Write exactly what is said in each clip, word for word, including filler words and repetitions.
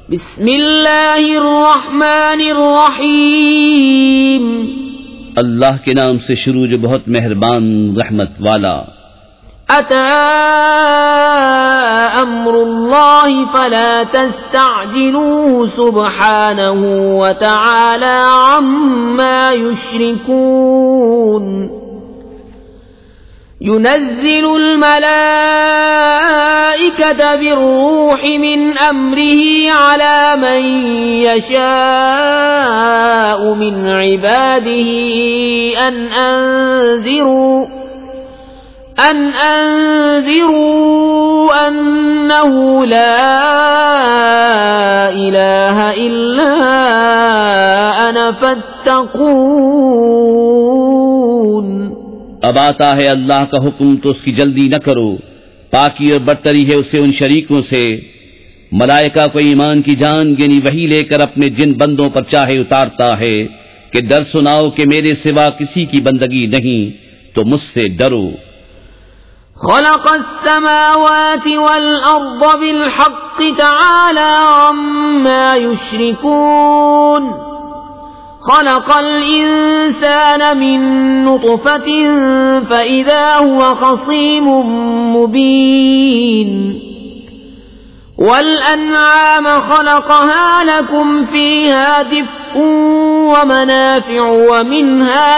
بسم اللہ الرحمن الرحیم، اللہ کے نام سے شروع جو بہت مہربان رحمت والا۔ اتی امر اللہ فلا تستعجلوه سبحانہ وتعالی عما یشرکون۔ ينزل الملائكة بالروح من أمره على من يشاء من عباده أن أنذروا أن أنذروا أنه لا إله إلا أنا فاتقون۔ اب آتا ہے اللہ کا حکم تو اس کی جلدی نہ کرو، پاکی اور برتری ہے اسے ان شریکوں سے۔ ملائکہ کو ایمان کی جان یعنی وحی لے کر اپنے جن بندوں پر چاہے اتارتا ہے کہ ڈر سناؤ کہ میرے سوا کسی کی بندگی نہیں تو مجھ سے ڈرو۔ خلق السماوات والأرض بالحق تعالى عما يشركون۔ خلق الإنسان من نطفة فإذا هو خصيم مبين، والأنعام خلقها لكم فيها دفء ومنافع ومنها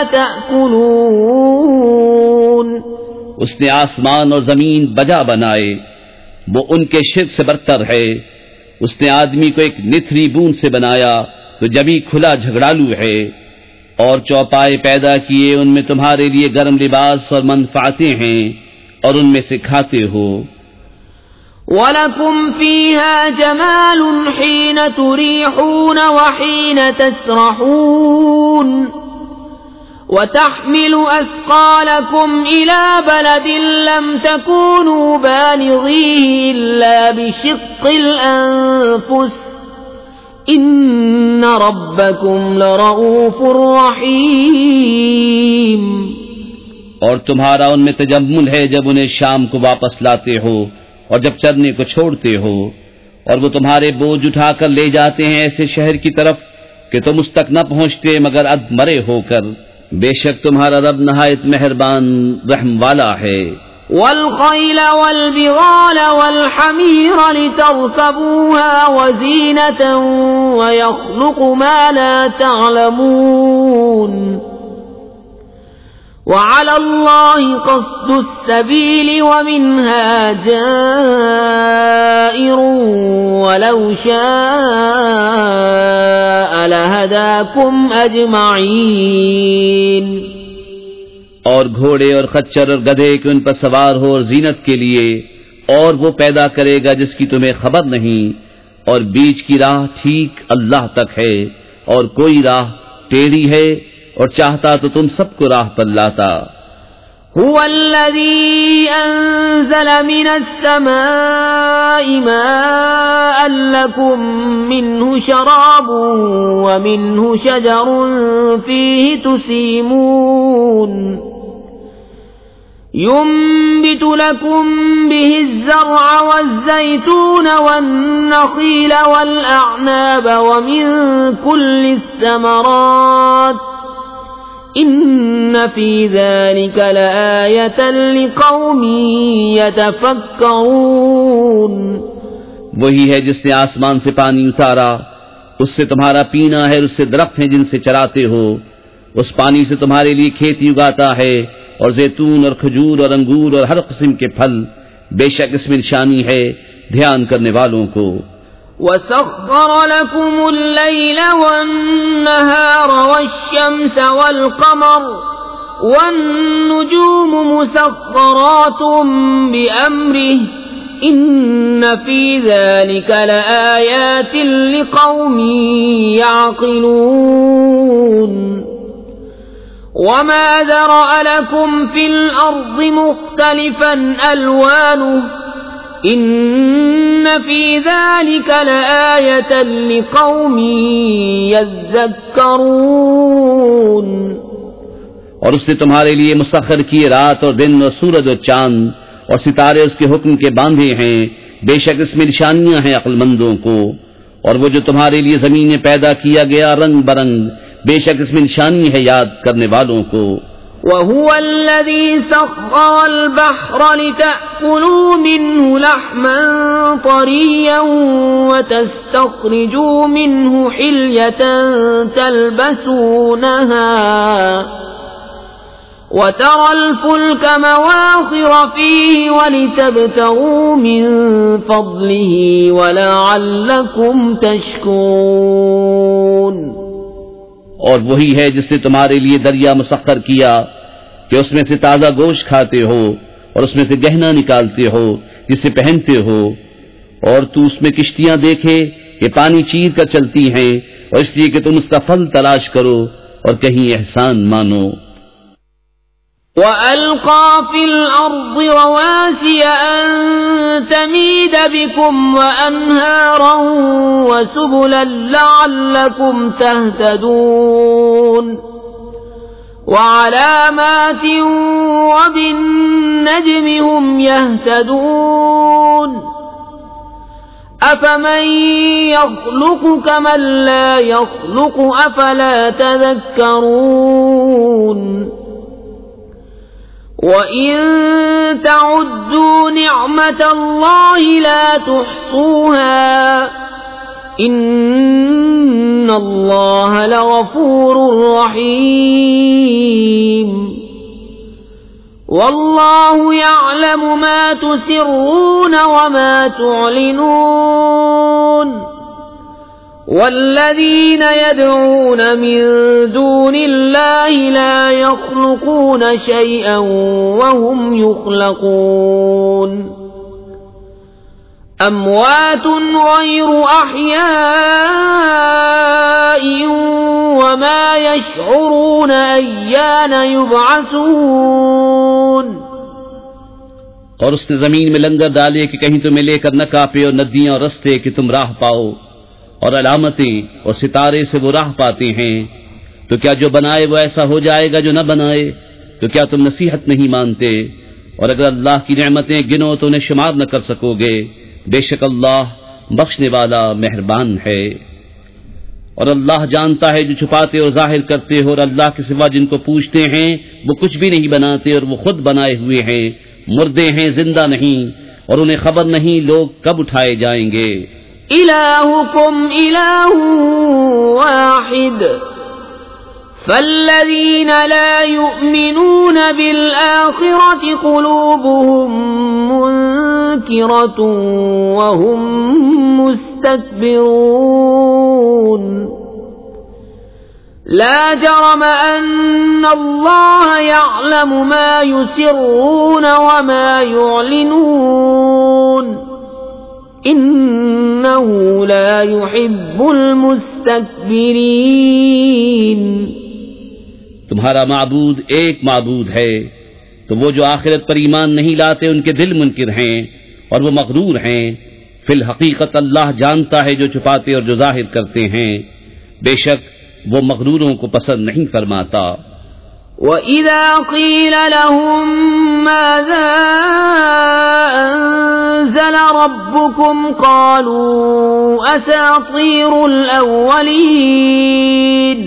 تأكلون۔ اس نے آسمان اور زمین بجا بنائے، وہ ان کے شرک سے برتر ہے۔ اس نے آدمی کو ایک نتھری بوند سے بنایا تو جبھی کھلا جھگڑالو ہے، اور چوپائے پیدا کیے، ان میں تمہارے لیے گرم لباس اور منفعتیں ہیں، اور ان میں سے کھاتے ہو۔ وَلَكُمْ فِيهَا جَمَالٌ حِينَ تُرِيحُونَ وَحِينَ تَسْرَحُونَ، وَتَحْمِلُ أَثْقَالَكُمْ إِلَى بَلَدٍ لَّمْ تَكُونُوا بَالِغِيهِ إِلَّا بِشِقِّ الْأَنفُسِ، ان ربکم لرؤوف رحیم۔ اور تمہارا ان میں تجمل ہے جب انہیں شام کو واپس لاتے ہو اور جب چرنے کو چھوڑتے ہو، اور وہ تمہارے بوجھ اٹھا کر لے جاتے ہیں ایسے شہر کی طرف کہ تم اس تک نہ پہنچتے مگر اد مرے ہو کر۔ بے شک تمہارا رب نہایت مہربان رحم والا ہے۔ والخيل والبغال والحمير لتركبوها وزينة ويخلق ما لا تعلمون، وعلى الله قصد السبيل ومنها جائر ولو شاء لهداكم أجمعين۔ اور گھوڑے اور خچر اور گدھے کہ ان پر سوار ہو اور زینت کے لیے، اور وہ پیدا کرے گا جس کی تمہیں خبر نہیں، اور بیچ کی راہ ٹھیک اللہ تک ہے، اور کوئی راہ ٹیڑھی ہے، اور چاہتا تو تم سب کو راہ پر لاتا۔ هو الذي أنزل من السماء ماء لكم منه شراب ومنه شجر فيه تسيمون، ينبت لكم به الزرع والزيتون والنخيل والأعناب ومن كل الثمرات، ان فی ذلک لآیۃ لقوم یتفکرون۔ وہی ہے جس نے آسمان سے پانی اتارا، اس سے تمہارا پینا ہے، اس سے درخت ہیں جن سے چراتے ہو، اس پانی سے تمہارے لیے کھیتی اگاتا ہے، اور زیتون اور کھجور اور انگور اور ہر قسم کے پھل، بے شک اس میں نشانی ہے دھیان کرنے والوں کو۔ وَسَخَّرَ لَكُمُ اللَّيْلَ وَالنَّهَارَ وَالشَّمْسَ وَالْقَمَرَ وَالنُّجُومُ مُسَخَّرَاتٌ بِأَمْرِهِ إِنَّ فِي ذَلِكَ لَآيَاتٍ لِقَوْمٍ يَعْقِلُونَ۔ وَمَا ذَرَأَ لَكُمْ فِي الْأَرْضِ مُخْتَلِفًا أَلْوَانُهُ إِنَّ فِي ذَلِكَ لَآيَةً لِقَوْمٍ يَذَّكَّرُونَ۔ اور اس نے تمہارے لیے مسخر کیے رات اور دن اور سورج اور چاند اور ستارے اس کے حکم کے باندھے ہیں، بے شک اس میں نشانیاں ہیں عقل مندوں کو۔ اور وہ جو تمہارے لیے زمین میں پیدا کیا گیا رنگ برنگ، بے شک اس میں نشانی ہے یاد کرنے والوں کو۔ وَهُوَ الَّذِي سَخَّرَ الْبَحْرَ لِتَأْكُلُوا مِنْهُ لَحْمًا طَرِيًّا وَتَسْتَخْرِجُوا مِنْهُ حِلْيَةً تَلْبَسُونَهَا وَتَرَى الْفُلْكَ مَوَاخِرَ فِيهِ وَلِتَبْتَغُوا مِنْ فَضْلِهِ وَلَعَلَّكُمْ تَشْكُرُونَ۔ اور وہی ہے جس نے تمہارے لیے دریا مسخر کیا کہ اس میں سے تازہ گوشت کھاتے ہو اور اس میں سے گہنا نکالتے ہو جسے پہنتے ہو، اور تو اس میں کشتیاں دیکھے کہ پانی چیر کر چلتی ہیں، اور اس لیے کہ تم اس کا پھل تلاش کرو اور کہیں احسان مانو۔ وَأَلْقَى فِي الْأَرْضِ رَوَاسِيَ أَن تَمِيدَ بِكُمْ وَأَنْهَارًا وَسُبُلًا لَعَلَّكُمْ تَهْتَدُونَ وَعَلَامَاتٍ وَبِالنَّجْمِ هُمْ يَهْتَدُونَ أَفَمَن يَخْلُقُ كَمَن لَّا يَخْلُقُ أَفَلَا تَذَكَّرُونَ وَإِن تَعُدُّوا نِعْمَةَ اللَّهِ لَا تُحْصُوهَا إِنَّ اللَّهَ لَغَفُورٌ رَّحِيمٌ وَاللَّهُ يَعْلَمُ مَا تُسِرُّونَ وَمَا تُعْلِنُونَ وَالَّذِينَ يَدْعُونَ مِن دُونِ اللَّهِ لَا يَخْلُقُونَ شَيْئًا وَهُمْ يُخْلَقُونَ أَمْوَاتٌ غَيْرُ أَحْيَاءٍ وَمَا يَشْعُرُونَ أَيَّانَ يُبْعَثُونَ۔ اور اس نے زمین میں لنگر ڈالے کہ کہیں تمہیں لے کر نہ کانپے، اور ندیاں اور رستے کہ تم راہ پاؤ، اور علامتیں اور ستارے سے وہ راہ پاتے ہیں۔ تو کیا جو بنائے وہ ایسا ہو جائے گا جو نہ بنائے؟ تو کیا تم نصیحت نہیں مانتے؟ اور اگر اللہ کی نعمتیں گنو تو انہیں شمار نہ کر سکو گے، بے شک اللہ بخشنے والا مہربان ہے۔ اور اللہ جانتا ہے جو چھپاتے اور ظاہر کرتے ہو، اور اللہ کے سوا جن کو پوچھتے ہیں وہ کچھ بھی نہیں بناتے، اور وہ خود بنائے ہوئے ہیں، مردے ہیں زندہ نہیں، اور انہیں خبر نہیں لوگ کب اٹھائے جائیں گے۔ إِلَٰهُكُمْ إِلَٰهٌ وَاحِدٌ فَالَّذِينَ لَا يُؤْمِنُونَ بِالْآخِرَةِ قُلُوبُهُم مُّنكِرَةٌ وَهُم مُّسْتَكْبِرُونَ لَا جَرَمَ أَنَّ اللَّهَ يَعْلَمُ مَا يُسِرُّونَ وَمَا يُعْلِنُونَ إِنَّهُ لَا يُحِبُّ الْمُسْتَكْبِرِينَ۔ تمہارا معبود ایک معبود ہے، تو وہ جو آخرت پر ایمان نہیں لاتے ان کے دل منکر ہیں اور وہ مغرور ہیں۔ فی الحقیقت اللہ جانتا ہے جو چھپاتے اور جو ظاہر کرتے ہیں، بے شک وہ مغروروں کو پسند نہیں فرماتا۔ وَإِذَا قِيلَ لَهُم مَّاذَا أَنزَلَ رَبُّكُمْ قَالُوا أَسَاطِيرُ الْأَوَّلِينَ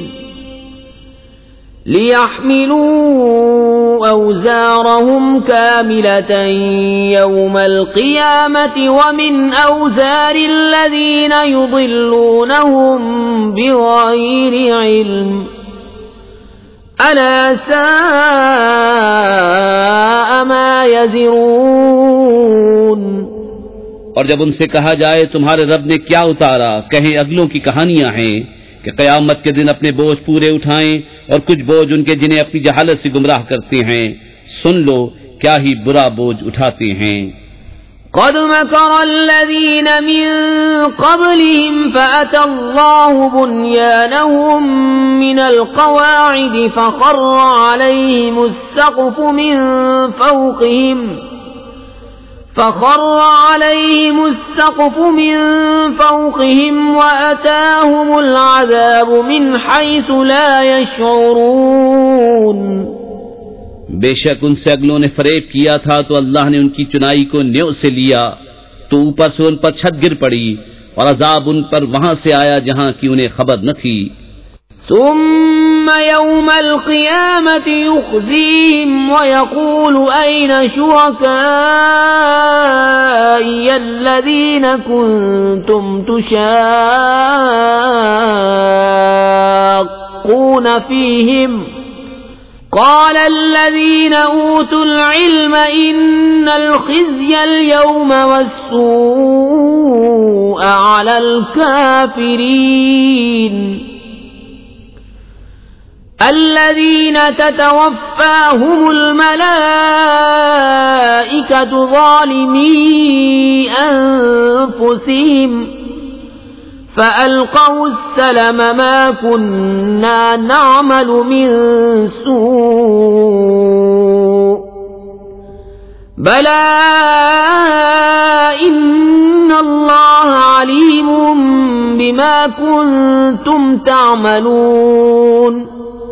لِيَحْمِلُوا أَوْزَارَهُمْ كَامِلَةً يَوْمَ الْقِيَامَةِ وَمِنْ أَوْزَارِ الَّذِينَ يُضِلُّونَهُم بِغَيْرِ عِلْمٍ أَلَا سَاءَ مَا يَزِرُونَ۔ اور جب ان سے کہا جائے تمہارے رب نے کیا اتارا، کہیں اگلوں کی کہانیاں ہیں کہ قیامت کے دن اپنے بوجھ پورے اٹھائیں، اور کچھ بوجھ ان کے جنہیں اپنی جہالت سے گمراہ کرتے ہیں، سن لو کیا ہی برا بوجھ اٹھاتے ہیں۔ قد مكر الذين من قبلهم فأتى الله بنيانهم من القواعد فخر عليهم السقف من فوقهم فخر عليهم السقف من فوقهم وأتاهم العذاب من حيث لا يشعرون۔ بے شک ان سے اگلوں نے فریب کیا تھا تو اللہ نے ان کی چنائی کو نیو سے لیا، تو اوپر سے ان پر چھت گر پڑی اور عذاب ان پر وہاں سے آیا جہاں کی انہیں خبر نہ تھی. ثم يوم القيامة يخزيهم ويقول أين شركائي الذين كنتم تشاقون فيهم قال الذين أوتوا العلم إن الخزي اليوم والسوء على الكافرين الذين تتوفاهم الملائكة ظالمي أنفسهم فألقوا السلم ما كنا نعمل من سوء بلى إن الله عليم بما كنتم تعملون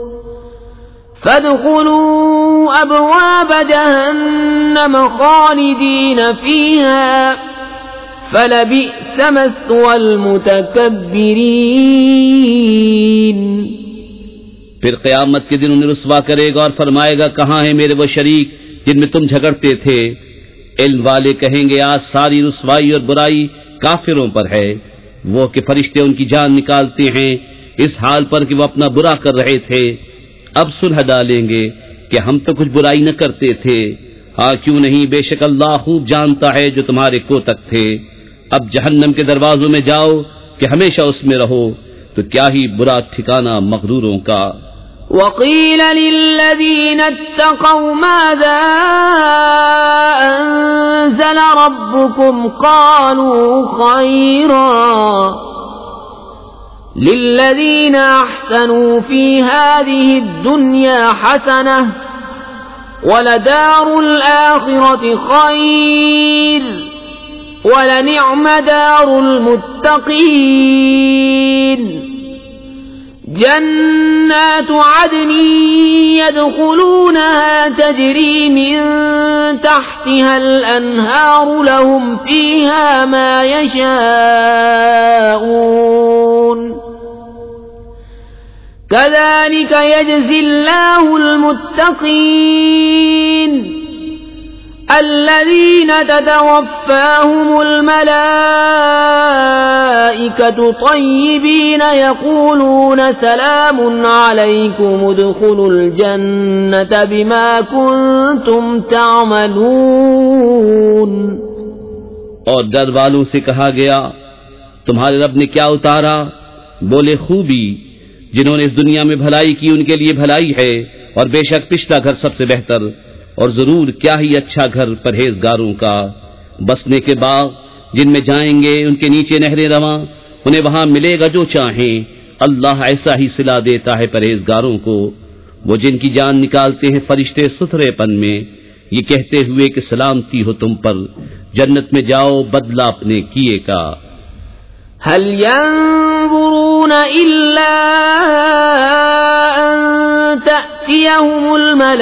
فادخلوا أبواب جهنم خالدين فيها فلبئس مثوى المتكبرين. پھر قیامت کے دن انہیں رسوا کرے گا اور فرمائے گا کہاں ہیں میرے وہ شریک جن میں تم جھگڑتے تھے. علم والے کہیں گے آج ساری رسوائی اور برائی کافروں پر ہے. وہ کہ فرشتے ان کی جان نکالتے ہیں اس حال پر کہ وہ اپنا برا کر رہے تھے. اب صلح ڈالیں گے کہ ہم تو کچھ برائی نہ کرتے تھے. ہاں کیوں نہیں، بے شک اللہ خوب جانتا ہے جو تمہارے کوتک تھے. اب جہنم کے دروازوں میں جاؤ کہ ہمیشہ اس میں رہو، تو کیا ہی برا ٹھکانہ مغروروں کا. وقيل للذين اتقوا ماذا أنزل ربكم قالوا خيرا للذين أحسنوا في هذه الدنيا حسنة ولدار الآخرة خير ولنعم دار المتقين جنات عدن يدخلونها تجري من تحتها الأنهار لهم فيها ما يشاءون كذلك يجزي الله المتقين الذين تتوفاهم الملائكة طيبين يقولون سلام عليكم ادخلوا الجنة بما كنتم تعملون. اور ڈر والوں سے کہا گیا تمہارے رب نے کیا اتارا؟ بولے خوبی، جنہوں نے اس دنیا میں بھلائی کی ان کے لیے بھلائی ہے، اور بے شک پچھلا گھر سب سے بہتر، اور ضرور کیا ہی اچھا گھر پرہیزگاروں کا. بسنے کے باغ جن میں جائیں گے ان کے نیچے نہریں رواں، انہیں وہاں ملے گا جو چاہیں. اللہ ایسا ہی صلا دیتا ہے پرہیزگاروں کو. وہ جن کی جان نکالتے ہیں فرشتے ستھرے پن میں، یہ کہتے ہوئے کہ سلامتی ہو تم پر، جنت میں جاؤ بدلہ اپنے کیے کا. هل ينظرون إلا أن تأتيهم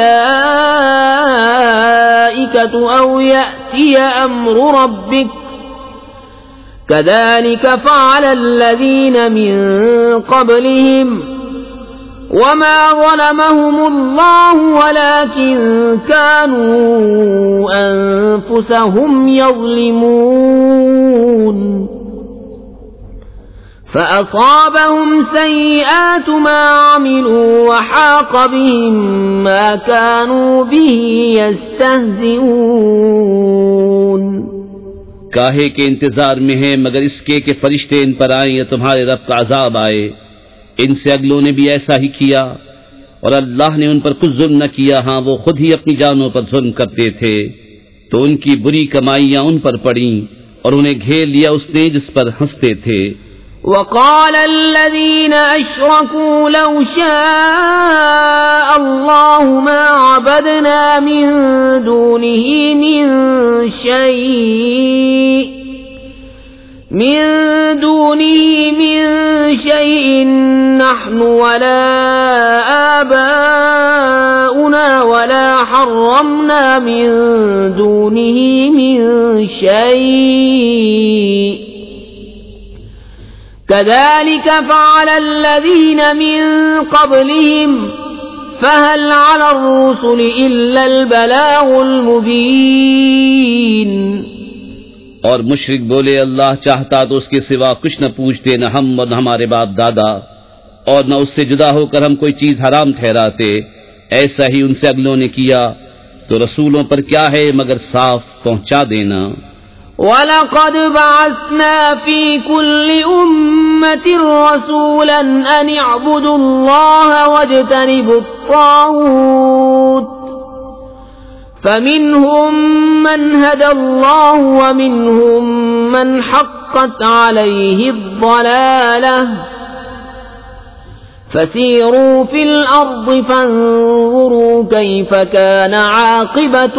الملائكة أو يأتي أمر ربك كذلك فعل الذين من قبلهم وما ظلمهم الله ولكن كانوا أنفسهم يظلمون فأصابهم سيئات ما عملوا وحاق بهم ما كانوا به يستهزئون. کاہے کے انتظار میں ہیں مگر اس کے کہ فرشتے ان پر آئیں یا تمہارے رب کا عذاب آئے. ان سے اگلوں نے بھی ایسا ہی کیا اور اللہ نے ان پر کچھ ظلم نہ کیا، ہاں وہ خود ہی اپنی جانوں پر ظلم کرتے تھے. تو ان کی بری کمائیاں ان پر پڑیں اور انہیں گھیر لیا اس نے جس پر ہنستے تھے. وقال الذين أشركوا لو شاء الله ما عبدنا من دونه من شيء من دونه من شيء نحن ولا آباؤنا ولا حرمنا من دونه من شيء كذلك فعل الذين من قبلهم فهل على الرسل إلا البلاغ المبين. اور مشرک بولے اللہ چاہتا تو اس کے سوا کچھ نہ پوچھتے، نہ ہم اور نہ ہمارے باپ دادا، اور نہ اس سے جدا ہو کر ہم کوئی چیز حرام ٹھہراتے. ایسا ہی ان سے اگلوں نے کیا، تو رسولوں پر کیا ہے مگر صاف پہنچا دینا. وَلَقَدْ بَعَثْنَا فِي كُلِّ أُمَّةٍ رَّسُولًا أَنِ اعْبُدُوا اللَّهَ وَاجْتَنِبُوا الطَّاغُوتَ فَمِنْهُمْ مَنْ هَدَى اللَّهُ وَمِنْهُمْ مَنْ حَقَّتْ عَلَيْهِ الضَّلَالَةُ فَسِيرُوا فِي الْأَرْضِ فَانظُرُوا كَيْفَ كَانَ عَاقِبَةُ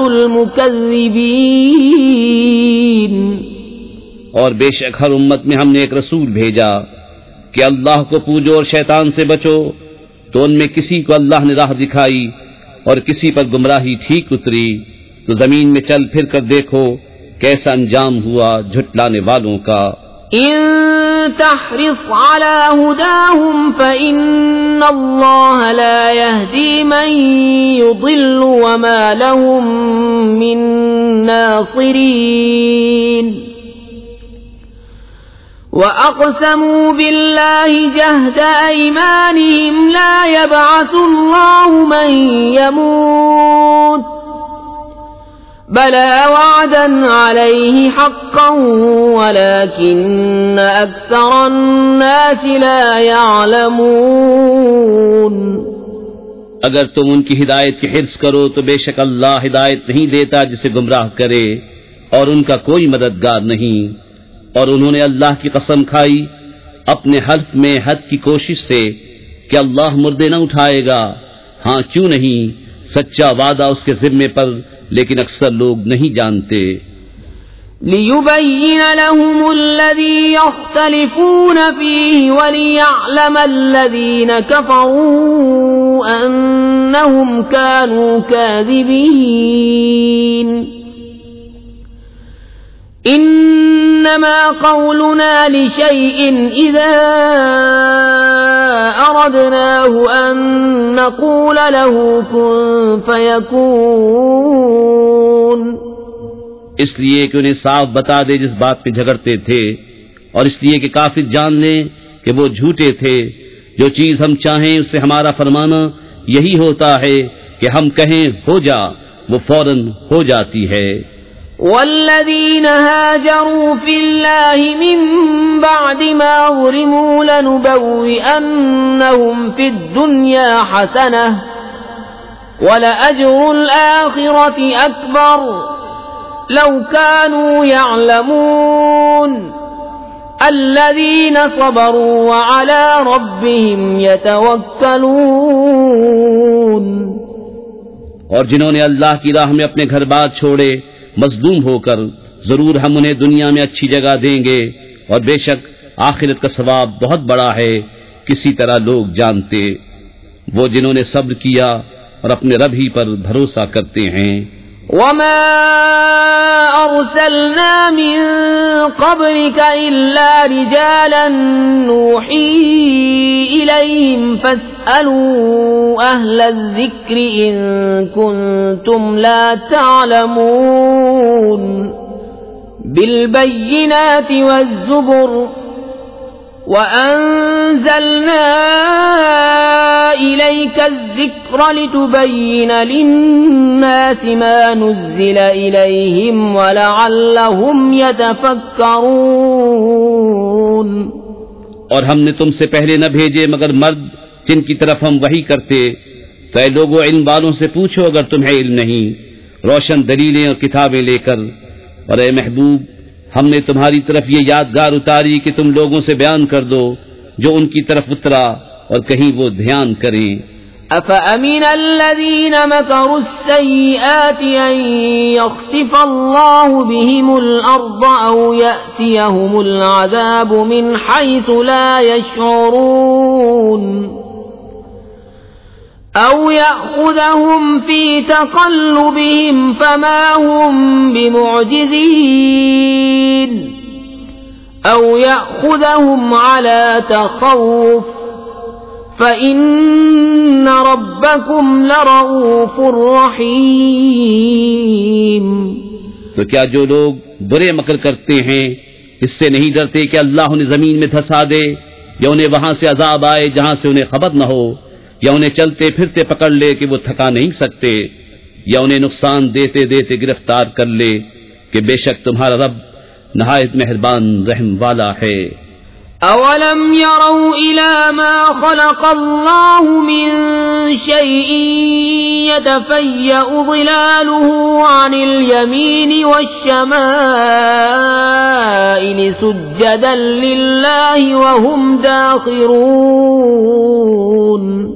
الْمُكَذِّبِينَ. اور بے شک ہر امت میں ہم نے ایک رسول بھیجا کہ اللہ کو پوجو اور شیطان سے بچو، تو ان میں کسی کو اللہ نے راہ دکھائی اور کسی پر گمراہی ٹھیک اتری. تو زمین میں چل پھر کر دیکھو کیسا انجام ہوا جھٹلانے والوں کا. ان تحرص على هداهم فإن الله لا يهدي من يضل وما لهم من ناصرين. وأقسموا بالله جهد أيمانهم لا يبعث الله من يموت بلى وعدا عليه حقا ولكن أكثر الناس لا يعلمون. اگر تم ان کی ہدایت کی حرص کرو تو بے شک اللہ ہدایت نہیں دیتا جسے گمراہ کرے، اور ان کا کوئی مددگار نہیں. اور انہوں نے اللہ کی قسم کھائی اپنے حلف میں حد کی کوشش سے کہ اللہ مردے نہ اٹھائے گا. ہاں کیوں نہیں، سچا وعدہ اس کے ذمے پر، لیکن اکثر لوگ نہیں جانتے. لِيُبَيِّنَ لَهُمُ الَّذِي يَخْتَلِفُونَ فِيهِ وَلِيَعْلَمَ الَّذِينَ كَفَرُوا أَنَّهُمْ كَانُوا كَاذِبِينَ. إِنَّمَا قَوْلُنَا لِشَيْءٍ إِذَا أَرَدْنَاهُ أَن نَّقُولَ لَهُ كُن فَيَكُونُ. اس لیے کہ انہیں صاف بتا دے جس بات پہ جھگڑتے تھے، اور اس لیے کہ کافر جان لیں کہ وہ جھوٹے تھے. جو چیز ہم چاہیں اس سے ہمارا فرمانا یہی ہوتا ہے کہ ہم کہیں ہو جا، وہ فوراً ہو جاتی ہے. والذين هاجروا في الله من بعد ما ظلموا لنبوئنهم في الدنيا حسنة ولأجر الآخرة أكبر لو كانوا يعلمون. الذين صبروا وعلى ربهم يتوكلون. اور جنہوں نے اللہ کی راہ میں اپنے گھر بار چھوڑے مظلوم ہو کر، ضرور ہم انہیں دنیا میں اچھی جگہ دیں گے، اور بے شک آخرت کا ثواب بہت بڑا ہے، کسی طرح لوگ جانتے. وہ جنہوں نے صبر کیا اور اپنے رب ہی پر بھروسہ کرتے ہیں. وما أرسلنا من قبلك إلا رجالا نوحي إليهم فاسألوا أهل الذكر إن كنتم لا تعلمون. بالبينات والزبر وأنزلنا إليك الذكر لتبين للناس ما نزل إليهم ولعلهم يتفكرون. اور ہم نے تم سے پہلے نہ بھیجے مگر مرد جن کی طرف ہم وحی کرتے. تو اے لوگوں علم والوں سے پوچھو اگر تمہیں علم نہیں، روشن دلیلیں اور کتابیں لے کر. اور اے محبوب ہم نے تمہاری طرف یہ یادگار اتاری کہ تم لوگوں سے بیان کر دو جو ان کی طرف اترا، اور کہیں وہ دھیان کریں. أَفَأَمِنَ الَّذِينَ مَكَرُوا السَّيِّئَاتِ أَن يَخْسِفَ اللَّهُ بِهِمُ الْأَرْضَ أَوْ يَأْتِيَهُمُ الْعَذَابُ مِنْ حَيْثُ لَا يَشْعُرُونَ أَوْ يَأْخُذَهُمْ فِي تَقَلُّبِهِمْ فَمَا هُمْ بِمُعْجِزِينَ أو يأخذهم على تخوف فإن ربكم لرؤوف رحيم. تو کیا جو لوگ برے مکر کرتے ہیں اس سے نہیں ڈرتے کہ اللہ انہیں زمین میں دھسا دے، یا انہیں وہاں سے عذاب آئے جہاں سے انہیں خبر نہ ہو، یا انہیں چلتے پھرتے پکڑ لے کہ وہ تھکا نہیں سکتے، یا انہیں نقصان دیتے دیتے گرفتار کر لے کہ بے شک تمہارا رب نہایت مہربان رحم والا ہے. أولم يروا إلى ما خلق الله من شيء يتفيأ ظلاله عن اليمين والشمائل سجدا لله وهم داخرون.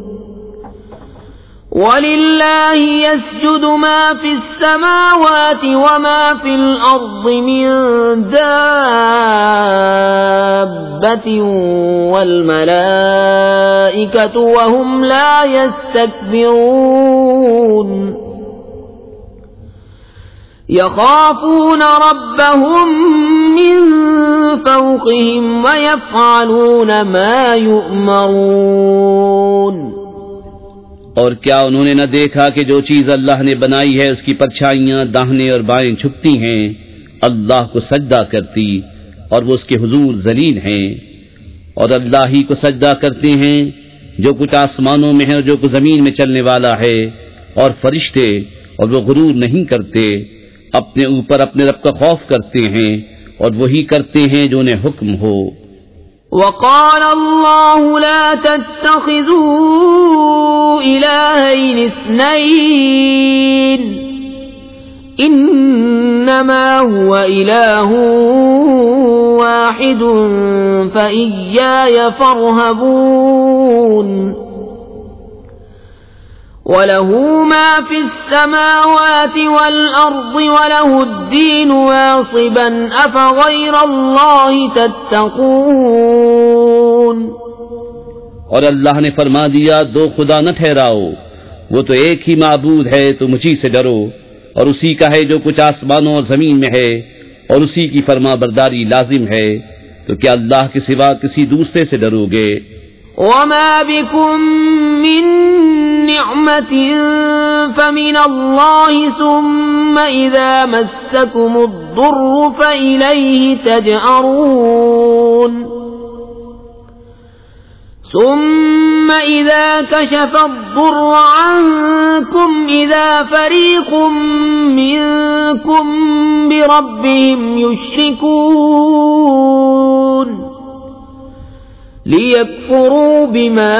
وَلِلَّهِ يَسْجُدُ مَا فِي السَّمَاوَاتِ وَمَا فِي الْأَرْضِ مِن دَابَّةٍ وَالْمَلَائِكَةُ وَهُمْ لَا يَسْتَكْبِرُونَ. يَخَافُونَ رَبَّهُم مِّن فَوْقِهِمْ وَيَفْعَلُونَ مَا يُؤْمَرُونَ. اور کیا انہوں نے نہ دیکھا کہ جو چیز اللہ نے بنائی ہے اس کی پرچھائیاں داہنے اور بائیں چھپتی ہیں، اللہ کو سجدہ کرتی، اور وہ اس کے حضور ذلیل ہیں، اور اللہ ہی کو سجدہ کرتے ہیں جو کچھ آسمانوں میں ہے اور جو کچھ زمین میں چلنے والا ہے، اور فرشتے، اور وہ غرور نہیں کرتے، اپنے اوپر اپنے رب کا خوف کرتے ہیں، اور وہی کرتے ہیں جو انہیں حکم ہو. وقال الله لا تتخذوا إلهين اثنين إنما هو إله واحد فإياي فارهبون. وَلَهُ مَا فِي السَّمَاوَاتِ وَالْأَرْضِ وَلَهُ الدِّينُ وَاصِبًا أَفَغَيْرَ اللَّهِ تَتَّقُونَ. اور اللہ نے فرما دیا دو خدا نہ ٹھہراؤ، وہ تو ایک ہی معبود ہے، تو مجھی سے ڈرو، اور اسی کا ہے جو کچھ آسمانوں اور زمین میں ہے، اور اسی کی فرما برداری لازم ہے، تو کیا اللہ کے سوا کسی دوسرے سے ڈرو گے؟ وَمَا بِكُم مِّن نِّعْمَةٍ فَمِنَ اللَّهِ ثُمَّ إِذَا مَسَّكُمُ الضُّرُّ فَإِلَيْهِ تَجْأَرُونَ. ثُمَّ إِذَا كَشَفَ الضُّرَّ عَنكُمْ إِذَا فَرِيقٌ مِّنكُم بِرَبِّهِمْ يُشْرِكُونَ. لِيَكْفُرُوا بِمَا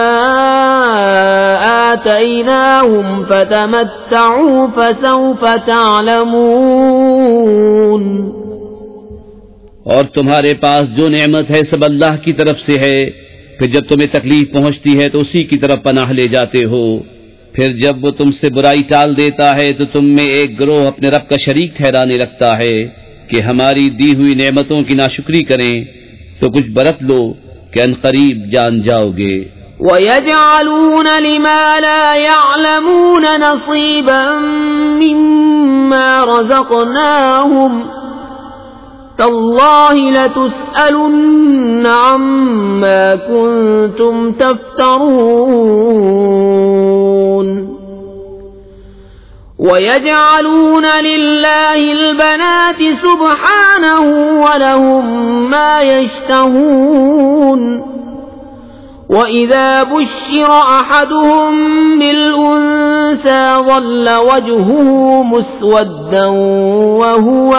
آتَيْنَاهُمْ فَتَمَتَّعُوا فَسَوْفَ تَعْلَمُونَ. اور تمہارے پاس جو نعمت ہے سب اللہ کی طرف سے ہے، پھر جب تمہیں تکلیف پہنچتی ہے تو اسی کی طرف پناہ لے جاتے ہو، پھر جب وہ تم سے برائی ٹال دیتا ہے تو تم میں ایک گروہ اپنے رب کا شریک ٹھہرانے لگتا ہے کہ ہماری دی ہوئی نعمتوں کی ناشکری کریں، تو کچھ برت لو کہ ان قریب جان جاؤ گے. وَيَجْعَلُونَ لِمَا لَا يَعْلَمُونَ نَصِيبًا مِّمَّا رَزَقْنَاهُمْ تَاللَّهِ لَتُسْأَلُنَّ عَمَّا كُنتُمْ تَفْتَرُونَ. وَيَجْعَلُونَ لِلَّهِ الْبَنَاتِ سُبْحَانَهُ وَلَهُم مَّا يَشْتَهُونَ. وَإِذَا بُشِّرَ أَحَدُهُم بِالْأُنثَىٰ ظَلَّ وَجْهُهُ مُسْوَدًّا وَهُوَ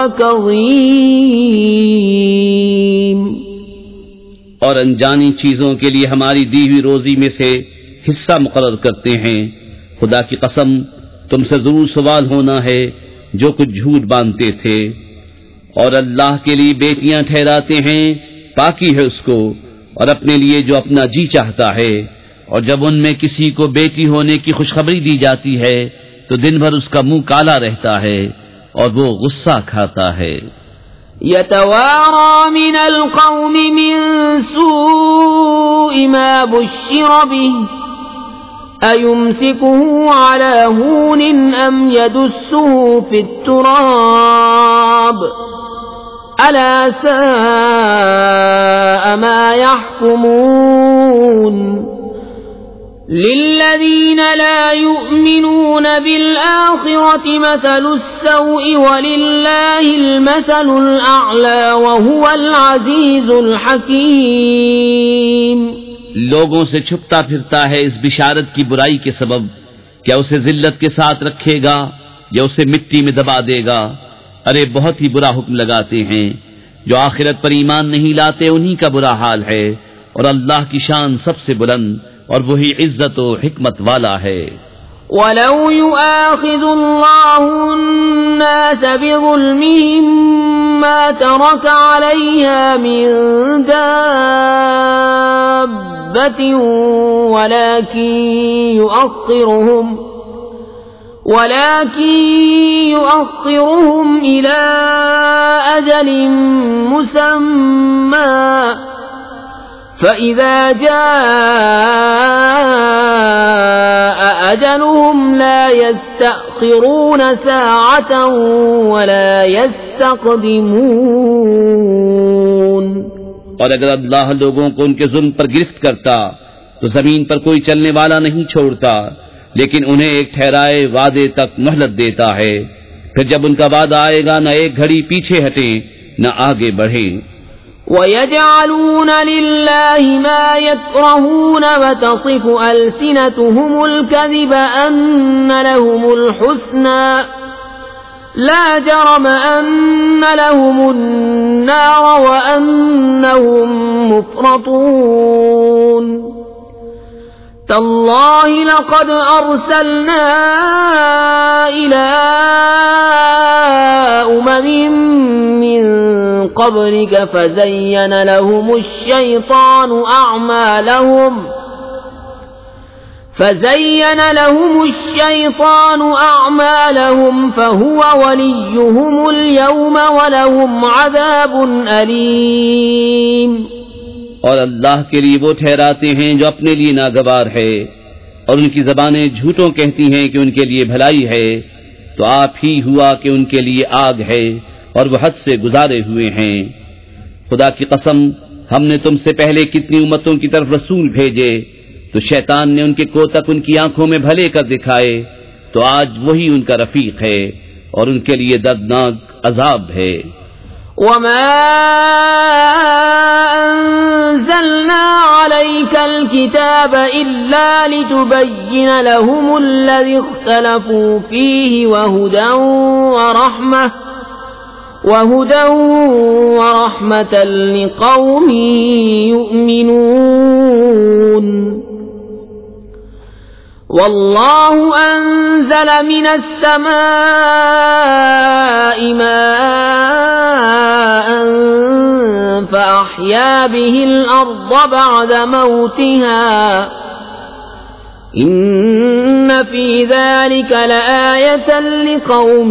كَظِيمٌ. اور انجانی چیزوں کے لیے ہماری دی ہوئی روزی میں سے حصہ مقرر کرتے ہیں. خدا کی قسم تم سے ضرور سوال ہونا ہے جو کچھ جھوٹ باندھتے تھے. اور اللہ کے لیے بیٹیاں ٹھہراتے ہیں، پاکی ہے اس کو، اور اپنے لیے جو اپنا جی چاہتا ہے، اور جب ان میں کسی کو بیٹی ہونے کی خوشخبری دی جاتی ہے تو دن بھر اس کا منہ کالا رہتا ہے اور وہ غصہ کھاتا ہے. يَتَوَارَى مِنَ الْقَوْمِ مِنْ سُوءِ مَا بُشِّرَ بِهِ أَيُمْسِكُهُ عَلَى هُونٍ أَمْ يَدُسُّهُ فِي التُّرَابِ ألا ساء ما يحكمون للذين لا يؤمنون بالآخرة مثل السوء ولله المثل الأعلى وهو العزيز الحكيم. لوگوں سے چھپتا پھرتا ہے اس بشارت کی برائی کے سبب، کیا اسے ذلت کے ساتھ رکھے گا یا اسے مٹی میں دبا دے گا؟ ارے بہت ہی برا حکم لگاتے ہیں. جو آخرت پر ایمان نہیں لاتے انہی کا برا حال ہے، اور اللہ کی شان سب سے بلند اور وہی عزت و حکمت والا ہے. وَلَوْ يُؤَاخِذُ اللَّهُ النَّاسَ بِظُلْمِهِمْ مَا تَرَكَ عَلَيْهَا مِن دَابَّةٍ وَلَكِن يُؤَخِّرُهُمْ وَلَكِن يُؤَخِّرُهُمْ إِلَى أَجَلٍ مُّسَمًّى فَإِذَا جَاءَ أَجَلُهُمْ لَا يَسْتَأْخِرُونَ سَاعَةً وَلَا يَسْتَقْدِمُونَ. اور اگر اللہ لوگوں کو ان کے ظلم پر گرفت کرتا تو زمین پر کوئی چلنے والا نہیں چھوڑتا، لیکن انہیں ایک ٹھہرائے وعدے تک مہلت دیتا ہے. پھر جب ان کا وعدہ آئے گا نہ ایک گھڑی پیچھے ہٹیں نہ آگے بڑھیں. وَيَجْعَلُونَ لِلَّهِ مَا يَكْرَهُونَ وَتَصِفُ أَلْسِنَتُهُمُ الْكَذِبَ أَنَّ لَهُمُ الْحُسْنَى لَا جَرَمَ أَنَّ لَهُمُ النَّارَ وَأَنَّهُمْ مُفْرَطُونَ. تالله لقد أرسلنا إلى أمم من قبلك فزين لهم الشيطان أعمالهم فزين لهم الشيطان أعمالهم فهو وليهم اليوم ولهم عذاب أليم. اور اللہ کے لیے وہ ٹھہراتے ہیں جو اپنے لیے ناگوار ہے، اور ان کی زبانیں جھوٹوں کہتی ہیں کہ ان کے لیے بھلائی ہے، تو آپ ہی ہوا کہ ان کے لیے آگ ہے اور وہ حد سے گزارے ہوئے ہیں. خدا کی قسم ہم نے تم سے پہلے کتنی امتوں کی طرف رسول بھیجے، تو شیطان نے ان کے کوتک ان کی آنکھوں میں بھلے کر دکھائے، تو آج وہی ان کا رفیق ہے اور ان کے لیے دردناک عذاب ہے. وَمَا أَنزَلْنَا عَلَيْكَ الْكِتَابَ إِلَّا لِتُبَيِّنَ لَهُمُ الَّذِي اخْتَلَفُوا فِيهِ وَهُدًى وَرَحْمَةً وَهُدًى وَرَحْمَةً لِقَوْمٍ يُؤْمِنُونَ. والله أنزل من السماء ماء فأحيا به الأرض بعد موتها إن في ذلك لآية لقوم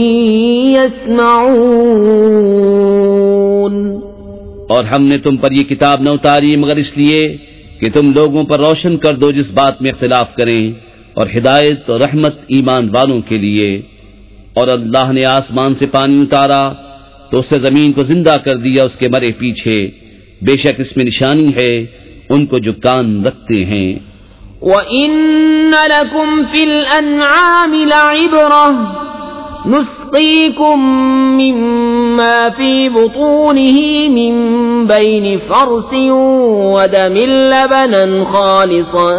يسمعون. اور ہم نے تم پر یہ کتاب نہ اتاری مگر اس لیے کہ تم لوگوں پر روشن کر دو جس بات میں اختلاف کریں، اور ہدایت اور رحمت ایمان والوں کے لیے. اور اللہ نے آسمان سے پانی اتارا تو اس سے زمین کو زندہ کر دیا اس کے مرے پیچھے، بے شک اس میں نشانی ہے ان کو جو کان رکھتے ہیں. وَإِنَّ لَكُمْ فِي الْأَنْعَامِ لَعِبْرَةً نسقيكم مما في بطونه من بين فرث ودم لبنا خالصا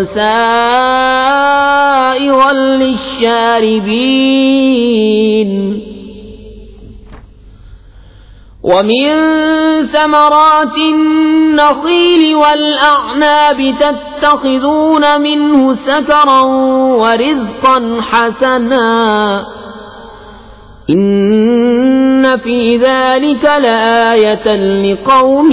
سائغا للشاربين ومن ثمرات النخيل والأعناب تتخذون منه سكرا ورزقا حسنا إن في ذلك لآية لقوم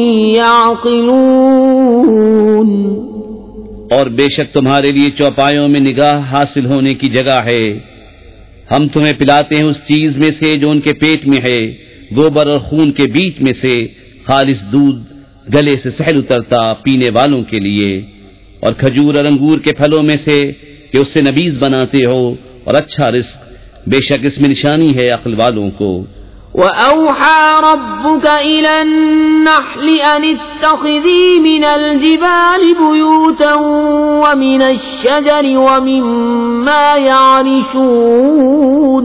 يعقلون. اور بے شک تمہارے لیے چوپایوں میں نگاہ حاصل ہونے کی جگہ ہے. ہم تمہیں پلاتے ہیں اس چیز میں سے جو ان کے پیٹ میں ہے، گوبر اور خون کے بیچ میں سے خالص دودھ گلے سے سہل اترتا پینے والوں کے لیے، اور کھجور اور انگور کے پھلوں میں سے کہ اس سے نبیذ بناتے ہو، اور اچھا رزق. بے شک اس میں نشانی ہے عقل والوں کو. وَأَوْحَى رَبُّكَ إِلَى النَّحْلِ أَنِ اتَّخِذِي مِنَ الْجِبَالِ بُيُوتًا وَمِنَ الشَّجَرِ وَمِمَّا يَعْرِشُونَ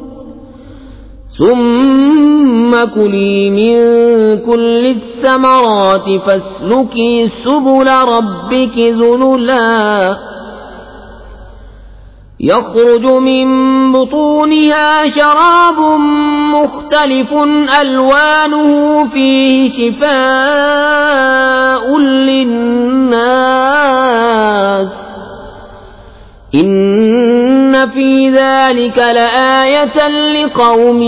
ثُمَّ كُلِي مِن كُلِّ الثَّمَرَاتِ فَاسْلُكِي سُبُلَ رَبِّكِ ذُلُلًا يخرج من بطونها شراب مختلف ألوانه فيه شفاء للناس إن في ذلك لآية لقوم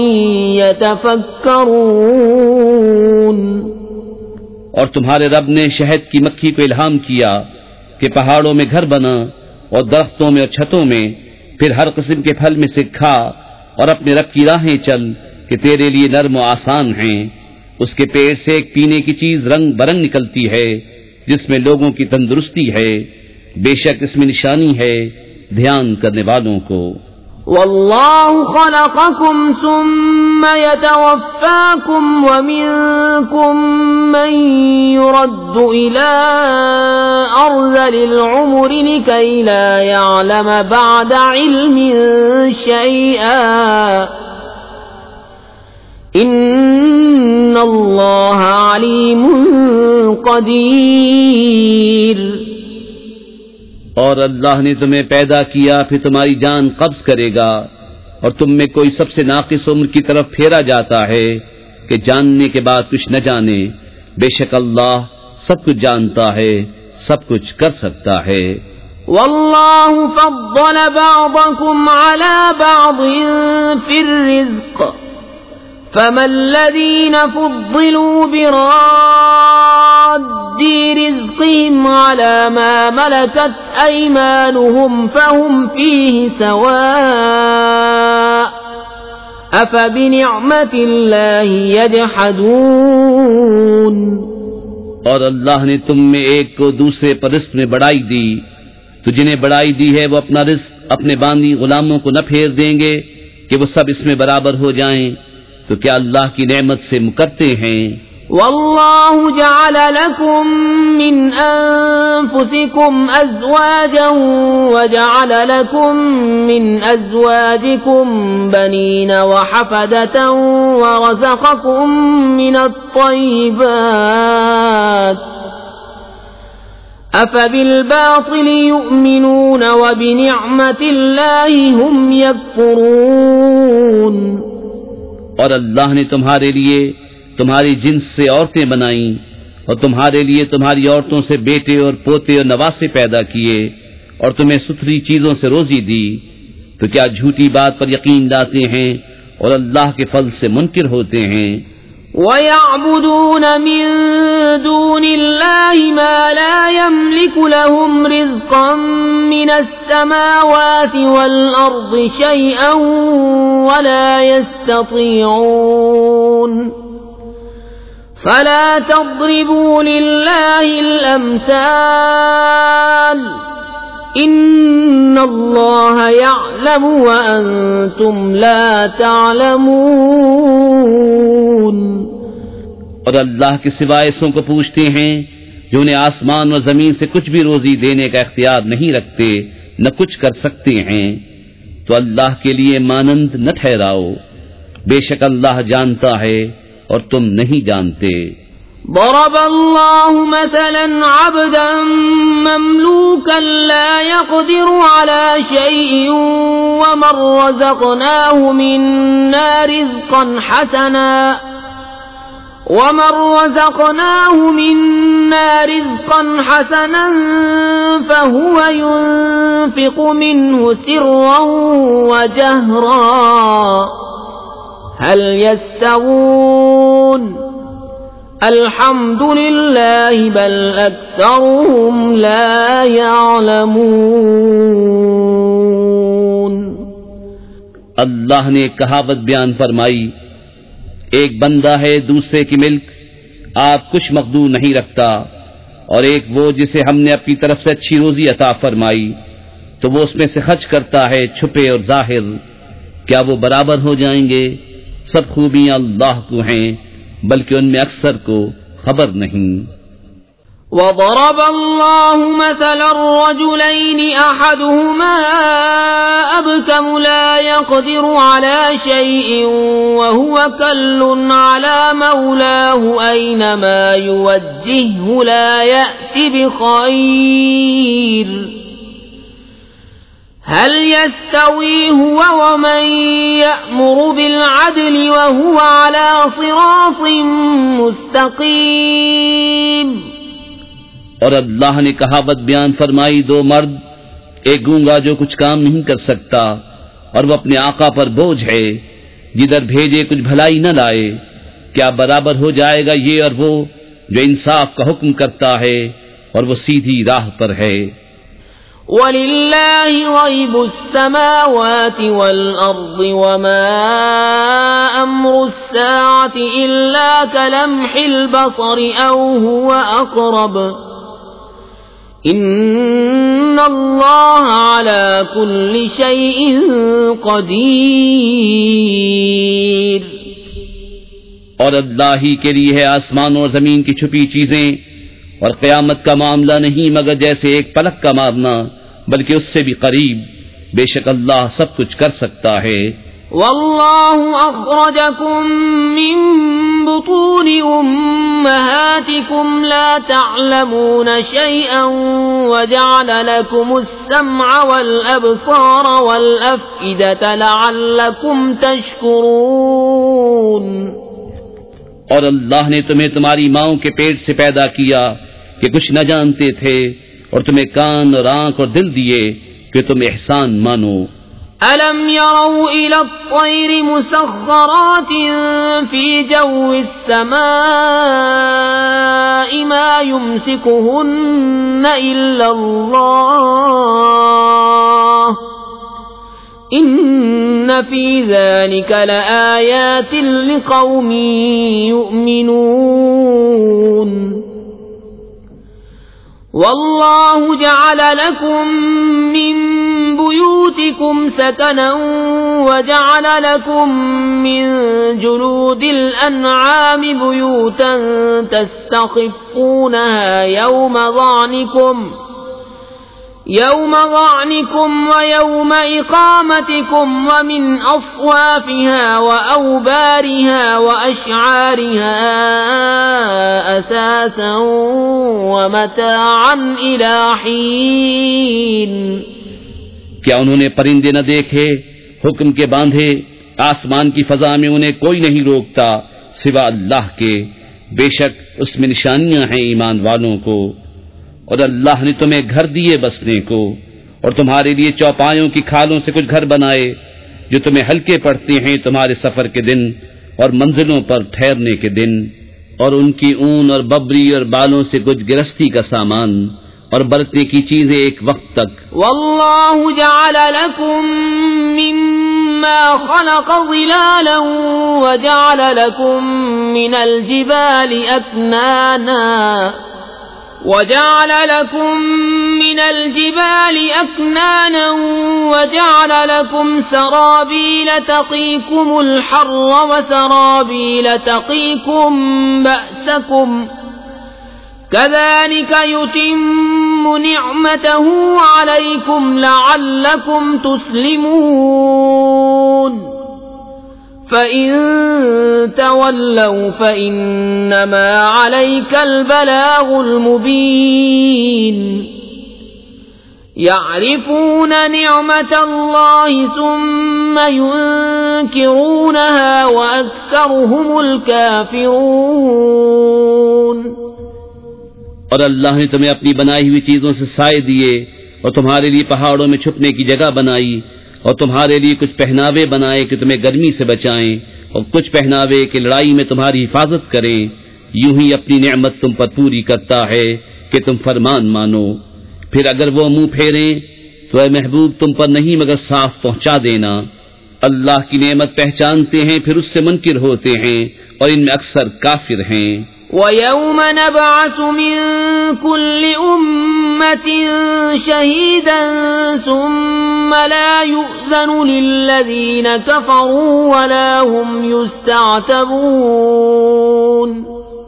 يتفكرون۔ اور تمہارے رب نے شہد کی مکھی کو الہام کیا کہ پہاڑوں میں گھر بنا اور درختوں میں اور چھتوں میں، پھر ہر قسم کے پھل میں سے کھا اور اپنے رب کی راہیں چل کہ تیرے لیے نرم و آسان ہیں۔ اس کے پیڑ سے ایک پینے کی چیز رنگ برنگ نکلتی ہے جس میں لوگوں کی تندرستی ہے، بے شک اس میں نشانی ہے دھیان کرنے والوں کو۔ واللہ خلقکم ثم یتوفاکم ومنکم من يرد الى ارذل العمر لكي لا يعلم بعد علم شيئا ان اللہ علیم قدیر۔ اور اللہ نے تمہیں پیدا کیا پھر تمہاری جان قبض کرے گا اور تم میں کوئی سب سے ناقص عمر کی طرف پھیرا جاتا ہے کہ جاننے کے بعد کچھ نہ جانے، بے شک اللہ سب کچھ جانتا ہے، سب کچھ کر سکتا ہے۔ واللہ فضل بعضکم علی بعض فی الرزق فما الذین فضلوا براد رزقهم على ما ملكت أيمانهم فهم فيه سواء أفبنعمة الله يجحدون۔ اور اللہ نے تم میں ایک کو دوسرے پر رزق میں بڑائی دی، تو جنہیں بڑائی دی ہے وہ اپنا رزق اپنے باندی غلاموں کو نہ پھیر دیں گے کہ وہ سب اس میں برابر ہو جائیں، تو کیا اللہ کی نعمت سے مکرتے ہیں؟ واللہ جعل لکم من انفسکم ازواجا وجعل لکم من ازواجکم بنین وحفدة ورزقکم من الطیبات افبالباطل یؤمنون وبنعمت اللہ هم یکفرون۔ اور اللہ نے تمہارے لیے تمہاری جنس سے عورتیں بنائیں اور تمہارے لیے تمہاری عورتوں سے بیٹے اور پوتے اور نواسے پیدا کیے اور تمہیں ستھری چیزوں سے روزی دی، تو کیا جھوٹی بات پر یقین لاتے ہیں اور اللہ کے فضل سے منکر ہوتے ہیں؟ وَيَعْبُدُونَ مِن دُونِ اللَّهِ مَا لَا يَمْلِكُ لَهُمْ رِزْقًا مِنَ السَّمَاوَاتِ وَالْأَرْضِ شَيْئًا وَلَا يَسْتَطِيعُونَ فَلَا تَضْرِبُوا لِلَّهِ الْأَمْثَالَ إِنَّ اللَّهَ يَعْلَمُ وَأَنْتُمْ لَا تَعْلَمُونَ۔ اور اللہ کے سوائے ایسوں کو پوچھتے ہیں جو انہیں آسمان و زمین سے کچھ بھی روزی دینے کا اختیار نہیں رکھتے نہ کچھ کر سکتے ہیں، تو اللہ کے لیے مانند نہ ٹھہراؤ، بے شک اللہ جانتا ہے اور تم نہیں جانتے۔ ضرب اللہ مثلا عبدا مملوكا لا يقدر على شيء ومن رزقناه منا رزقا حسنا ومن رزقناه منا رزقا حسنا فهو ينفق منه سرا وجهرا هل يستوون الحمد للہ بل اکثرهم لا يعلمون۔ اللہ نے ایک کہاوت بیان فرمائی، ایک بندہ ہے دوسرے کی ملک، آپ کچھ مقدور نہیں رکھتا، اور ایک وہ جسے ہم نے اپنی طرف سے اچھی روزی عطا فرمائی تو وہ اس میں سے خرچ کرتا ہے چھپے اور ظاہر، کیا وہ برابر ہو جائیں گے؟ سب خوبیاں اللہ کو ہیں بلکہ ان میں اکثر کو خبر نہیں۔ وضرب الله مثلا الرجلين أحدهما أبكم لا يقدر على شيء وهو كل على مولاه أينما يوجهه لا يأتي بخير هل يستوي هو ومن يأمر بالعدل وهو على صراط مستقيم۔ اور اللہ نے کہاوت بیان فرمائی، دو مرد، ایک گونگا جو کچھ کام نہیں کر سکتا اور وہ اپنے آقا پر بوجھ ہے، جدھر بھیجے کچھ بھلائی نہ لائے، کیا برابر ہو جائے گا یہ اور وہ جو انصاف کا حکم کرتا ہے اور وہ سیدھی راہ پر ہے۔ وَلِلَّهِ غَيْبُ السَّمَاوَاتِ وَالْأَرْضِ وَمَا أَمْرُ السَّاعَةِ إِلَّا كَلَمْحِ الْبَصَرِ أَوْ هُوَ أَقْرَبُ إِنَّ اللَّهَ عَلَى كُلِّ شَيْءٍ قَدِيرٌ۔ اور اللہ ہی کے لیے ہے آسمان اور زمین کی چھپی چیزیں، اور قیامت کا معاملہ نہیں مگر جیسے ایک پلک کا مارنا، بلکہ اس سے بھی قریب، بے شک اللہ سب کچھ کر سکتا ہے۔ واللہ اخرجکم من بطون امہاتکم لا تعلمون شیئا وجعل لکم السمع والابصار والافئدۃ لعلکم تشکرون۔ اور اللہ نے تمہیں تمہاری ماؤں کے پیٹ سے پیدا کیا کہ کچھ نہ جانتے تھے، اور تمہیں کان اور آنکھ اور دل دیے کہ تم احسان مانو۔ أَلَمْ يَرَوْا إِلَى الطَّيْرِ مُسَخَّرَاتٍ فِي جَوِّ السَّمَاءِ مَا يُمْسِكُهُنَّ إِلَّا اللَّهُ إِنَّ فِي ذَلِكَ لَآيَاتٍ لِقَوْمٍ يُؤْمِنُونَ۔ وَاللَّهُ جَعَلَ لَكُم مِّن بُيُوتِكُمْ سَكَنًا وَجَعَلَ لَكُم مِّن جُلُودِ الْأَنْعَامِ بُيُوتًا تَسْتَخِفُّونَهَا يَوْمَ ظَعْنِكُمْ يوم ظعنكم ويوم إقامتكم ومن أصوافها وأوبارها وأشعارها أثاثا ومتاعا إلى حين۔ کیا انہوں نے پرندے نہ دیکھے حکم کے باندھے؟ آسمان کی فضا میں انہیں کوئی نہیں روکتا سوا اللہ کے، بے شک اس میں نشانیاں ہیں ایمان والوں کو۔ اور اللہ نے تمہیں گھر دیے بسنے کو، اور تمہارے لیے چوپایوں کی کھالوں سے کچھ گھر بنائے جو تمہیں ہلکے پڑتے ہیں تمہارے سفر کے دن اور منزلوں پر ٹھہرنے کے دن، اور ان کی اون اور ببری اور بالوں سے کچھ گرستی کا سامان اور برتنے کی چیزیں ایک وقت تک۔ واللہ جعل لکم مما خلق ظلالا وجعل لکم من الجبال اکنانا وجعل لكم من الجبال أكنانا وجعل لكم سرابيل تقيكم الحر وسرابيل تقيكم بأسكم كذلك يتم نعمته عليكم لعلكم تسلمون فَإِن تَوَلَّوْا فَإِنَّمَا عَلَيْكَ الْبَلَاغُ الْمُبِينُ يَعْرِفُونَ نِعْمَةَ اللَّهِ ثُمَّ يُنْكِرُونَهَا وَأَكْثَرُهُمُ الْكَافِرُونَ۔ اور اللہ نے تمہیں اپنی بنائی ہوئی چیزوں سے سائے دیے، اور تمہارے لیے پہاڑوں میں چھپنے کی جگہ بنائی، اور تمہارے لیے کچھ پہناوے بنائے کہ تمہیں گرمی سے بچائیں، اور کچھ پہناوے کہ لڑائی میں تمہاری حفاظت کریں۔ یوں ہی اپنی نعمت تم پر پوری کرتا ہے کہ تم فرمان مانو۔ پھر اگر وہ منہ پھیریں تو اے محبوب تم پر نہیں مگر صاف پہنچا دینا۔ اللہ کی نعمت پہچانتے ہیں پھر اس سے منکر ہوتے ہیں، اور ان میں اکثر کافر ہیں۔ وَيَوْمَ نَبْعَثُ مِن كُلِّ أُمَّةٍ أمة شهيدا ثم لا يؤذن للذين كفروا ولا هم يستعتبون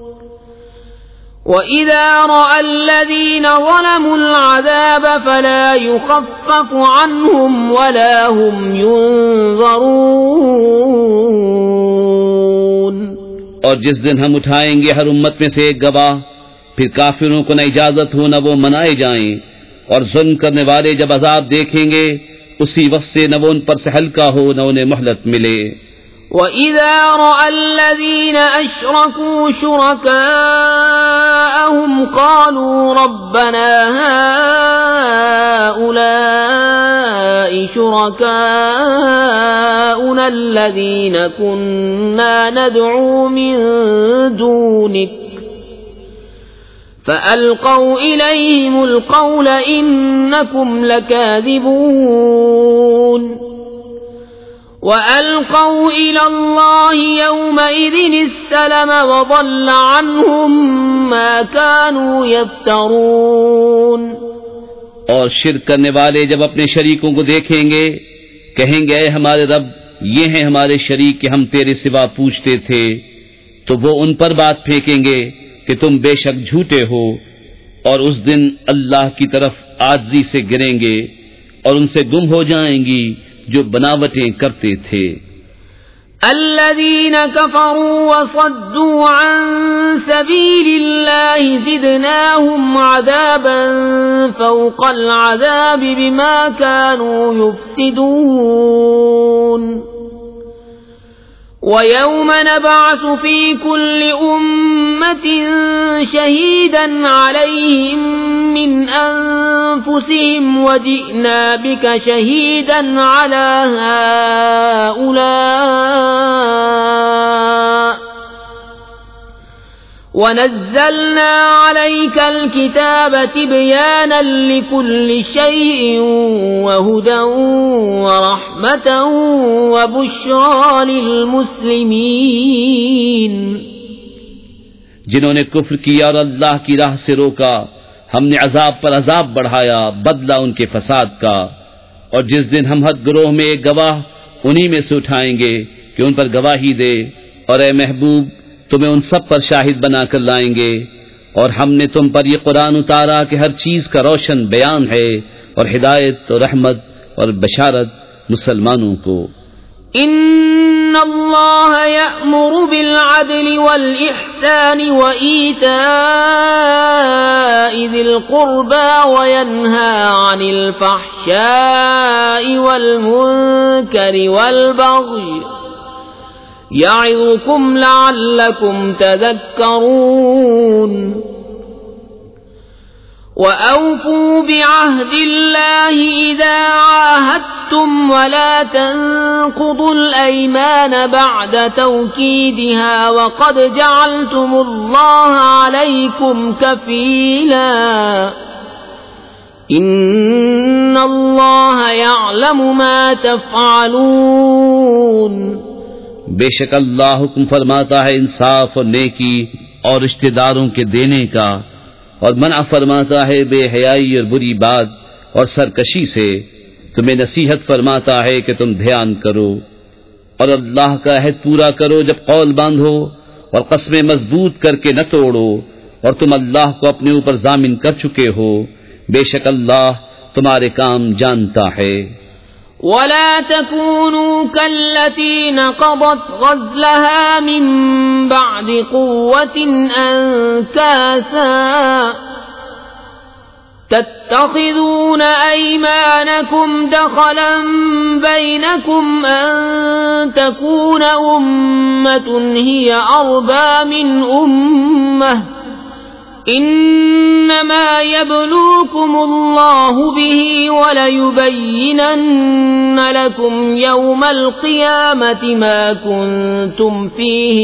وإذا رأى الذين ظلموا العذاب فلا يخفف عنهم ولا هم ينظرون. اور جس دن ہم اٹھائیں گے ہر امت میں سے ایک گواہ، پھر کافروں کو نہ اجازت ہو نہ وہ منائے جائیں، اور ظلم کرنے والے جب عذاب دیکھیں گے اسی وقت سے نہ وہ ان پر سے ہلکا ہو نہ انہیں مہلت ملے. وَإِذَا رَأَى الَّذِينَ أَشْرَكُوا شُرَكَاءَهُمْ قَالُوا رَبَّنَا هَؤُلَاءِ شُرَكَاؤُنَا الَّذِينَ كُنَّا نَدْعُو مِن دُونِكَ فَأَلْقَوْا إِلَيْهِمُ الْقَوْلَ إِنَّكُمْ لَكَاذِبُونَ وَأَلْقَوْا إِلَى اللَّهِ يَوْمَئِذٍ السَّلَمَ وَضَلَّ عَنْهُمْ مَا كَانُوا يَفْتَرُونَ. اور شرک کرنے والے جب اپنے شریکوں کو دیکھیں گے کہیں گے اے ہمارے رب یہ ہیں ہمارے شریک کہ ہم تیرے سوا پوچھتے تھے، تو وہ ان پر بات پھینکیں گے کہ تم بے شک جھوٹے ہو، اور اس دن اللہ کی طرف عاجزی سے گریں گے اور ان سے گم ہو جائیں گی جو بناوٹیں کرتے تھے. الذين كفروا وصدوا عن سبيل الله زدناهم عذابا فوق العذاب بما كانوا يفسدون. وَيَوْمَ نَبْعَثُ فِي كُلِّ أُمَّةٍ شَهِيدًا عَلَيْهِمْ مِنْ أَنفُسِهِمْ وَجِئْنَا بِكَ شَهِيدًا عَلَى هَؤُلَاءِ وَنَزَّلْنَا عَلَيْكَ الْكِتَابَ تِبْيَانًا لِكُلِّ شَيْءٍ وَهُدًى وَرَحْمَةً وَبُشْرَى لِلْمُسْلِمِينَ. جنہوں نے کفر کیا اور اللہ کی راہ سے روکا ہم نے عذاب پر عذاب بڑھایا بدلہ ان کے فساد کا. اور جس دن ہم ہر گروہ میں ایک گواہ انہی میں سے اٹھائیں گے کہ ان پر گواہی دے، اور اے محبوب تمہیں ان سب پر شاہد بنا کر لائیں گے، اور ہم نے تم پر یہ قرآن اتارا کہ ہر چیز کا روشن بیان ہے اور ہدایت اور رحمت اور بشارت مسلمانوں کو. ان اللہ یأمر بالعدل والإحسان وإیتاء ذی القربى وینہى عن الفحشاء والمنکر والبغی یعظکم لعلکم تذکرون. وَأَوْفُوا بِعَهْدِ اللَّهِ إِذَا عَاهَدتُّمْ وَلَا تَنقُضُوا الْأَيْمَانَ بَعْدَ تَوْكِيدِهَا وَقَدْ جَعَلْتُمُ اللَّهَ عَلَيْكُمْ كَفِيلًا إِنَّ اللَّهَ يَعْلَمُ مَا تَفْعَلُونَ. بے شک اللہ حکم فرماتا ہے انصاف اور نیکی اور رشتہ داروں کے دینے کا، اور منع فرماتا ہے بے حیائی اور بری بات اور سرکشی سے. تمہیں نصیحت فرماتا ہے کہ تم دھیان کرو اور اللہ کا عہد پورا کرو جب قول باندھو، اور قسمیں مضبوط کر کے نہ توڑو، اور تم اللہ کو اپنے اوپر ضامن کر چکے ہو. بے شک اللہ تمہارے کام جانتا ہے. وَلَا تَكُونُوا كَالَّتِي نَقَضَتْ غَزْلَهَا مِن بَعْدِ قُوَّةٍ أَنكَاثًا تَتَّخِذُونَ أَيْمَانَكُمْ دَخَلًا بَيْنَكُمْ أَن تَكُونَ أُمَّةٌ هِيَ أَرْبَى مِنْ أُمَّةٍ انما يبلوكم الله به وليبينن لكم يوم القيامة ما كنتم فيه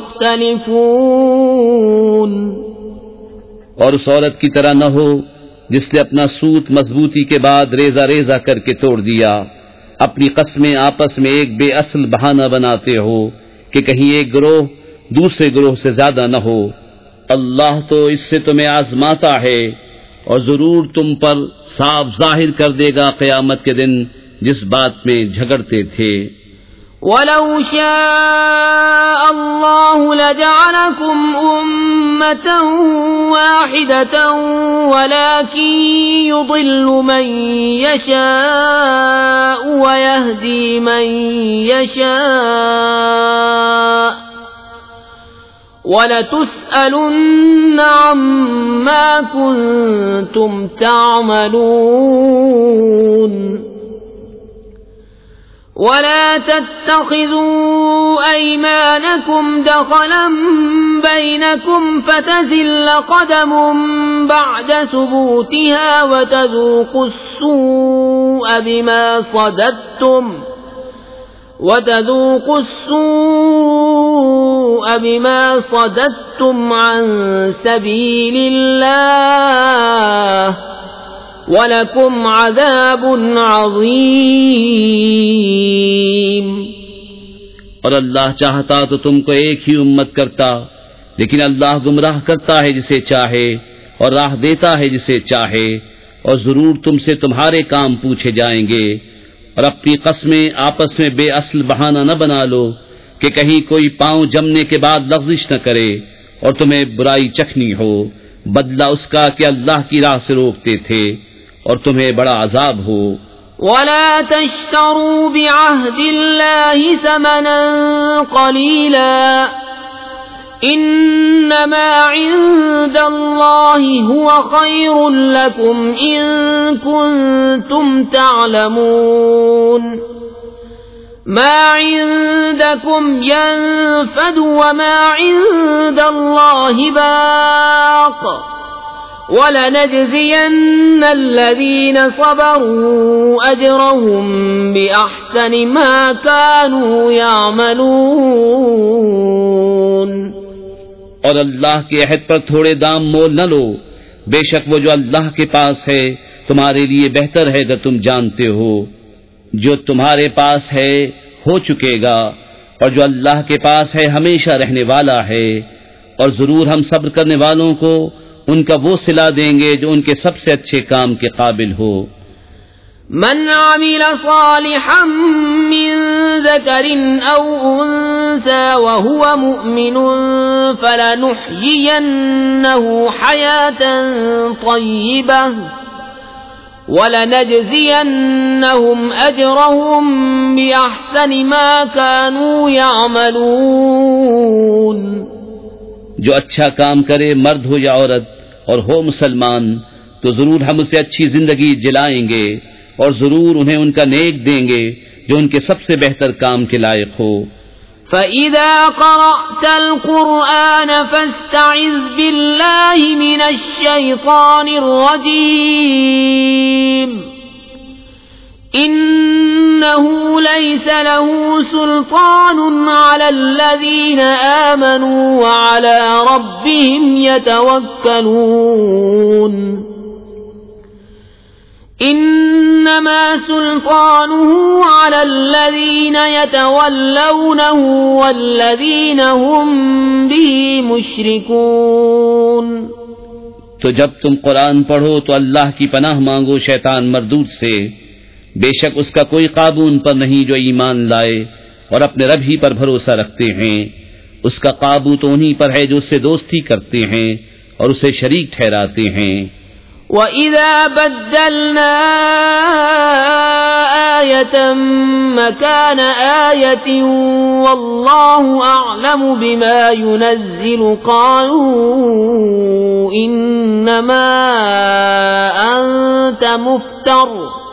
تختلفون. اور اس عورت کی طرح نہ ہو جس نے اپنا سوت مضبوطی کے بعد ریزہ ریزہ کر کے توڑ دیا، اپنی قسمیں آپس میں ایک بے اصل بہانہ بناتے ہو کہ کہیں ایک گروہ دوسرے گروہ سے زیادہ نہ ہو. اللہ تو اس سے تمہیں آزماتا ہے اور ضرور تم پر صاف ظاہر کر دے گا قیامت کے دن جس بات میں جھگڑتے تھے۔ وَلَوْ شَاءَ اللَّهُ لَجَعَلَكُمْ أُمَّةً وَاحِدَةً وَلَكِنْ يُضِلُّ مَنْ يَشَاءُ وَيَهْدِي مَنْ يَشَاءُ وَلَتُسْأَلُنَّ عَمَّا كُنْتُمْ تَعْمَلُونَ وَلَا تَتَّخِذُوا أَيْمَانَكُمْ دَخَلًا بَيْنَكُمْ فَتَزِلَّ قَدَمٌ بَعْدَ ثُبُوتِهَا وَتَذُوقُوا السُّوءَ بِمَا صَدَدتُّمْ وَتَذُوقُوا السُّوءَ بِمَا صَدَدتُّمْ عَن سَبِيلِ اللَّهِ وَلَكُمْ عَذَابٌ عَظِيمٌ۔ اور اللہ چاہتا تو تم کو ایک ہی امت کرتا، لیکن اللہ گمراہ کرتا ہے جسے چاہے اور راہ دیتا ہے جسے چاہے، اور ضرور تم سے تمہارے کام پوچھے جائیں گے۔ اور اپنی قسمیں آپس میں بے اصل بہانہ نہ بنا لو کہ کہیں کوئی پاؤں جمنے کے بعد لغزش نہ کرے اور تمہیں برائی چکھنی ہو، بدلہ اس کا کہ اللہ کی راہ سے روکتے تھے اور تمہیں بڑا عذاب ہو۔ وَلَا تَشْتَرُوا بِعَهْدِ اللَّهِ ثَمَنًا قَلِيلًا إِنَّمَا عِندَ اللَّهِ هُوَ خَيْرٌ لَكُمْ إِن كُنتُمْ تَعْلَمُونَ مَا عِندَكُمْ يَنفَدُ وَمَا عِندَ اللَّهِ بَاقٍ وَلَنَجْزِيَنَّ الَّذِينَ صَبَرُوا أَجْرَهُمْ بِأَحْسَنِ مَا كَانُوا يَعْمَلُونَ۔ اور اللہ کے عہد پر تھوڑے دام مول نہ لو، بے شک وہ جو اللہ کے پاس ہے تمہارے لیے بہتر ہے اگر تم جانتے ہو۔ جو تمہارے پاس ہے ہو چکے گا، اور جو اللہ کے پاس ہے ہمیشہ رہنے والا ہے، اور ضرور ہم صبر کرنے والوں کو ان کا وہ صلہ دیں گے جو ان کے سب سے اچھے کام کے قابل ہو۔ من عمل صالحا من ذكر أو أنثى وهو مؤمن فلنحيينه حياة طيبة وَلَنَجْزِيَنَّهُمْ أَجْرَهُمْ بِأَحْسَنِ مَا كَانُوا يَعْمَلُونَ۔ جو اچھا کام کرے مرد ہو یا عورت اور ہو مسلمان تو ضرور ہم اسے اچھی زندگی جلائیں گے اور ضرور انہیں ان کا نیک دیں گے جو ان کے سب سے بہتر کام کے لائق ہو۔ فَإِذَا قَرَأْتَ الْقُرْآنَ فَاسْتَعِذْ بِاللَّهِ مِنَ الشَّيْطَانِ الرَّجِيمِ إِنَّهُ لَيْسَ لَهُ سُلْطَانٌ عَلَى الَّذِينَ آمَنُوا وَعَلَى رَبِّهِمْ يَتَوَكَّلُونَ إِنَّمَا سُلْطَانُهُ عَلَى الَّذِينَ يَتَوَلَّوْنَهُ وَالَّذِينَ هُمْ بِهِ مُشْرِكُونَ۔ تو جب تم قرآن پڑھو تو اللہ کی پناہ مانگو شیطان مردود سے، بے شک اس کا کوئی قابو ان پر نہیں جو ایمان لائے اور اپنے رب ہی پر بھروسہ رکھتے ہیں، اس کا قابو تو انہی پر ہے جو اس سے دوستی کرتے ہیں اور اسے شریک ٹھہراتے ہیں۔ وَإِذَا بَدَّلْنَا آيَةً مَكَانَ آيَةٍ وَاللَّهُ أَعْلَمُ بِمَا يُنَزِّلُ قَالُوا إِنَّمَا أَنْتَ مُفْتَرٍ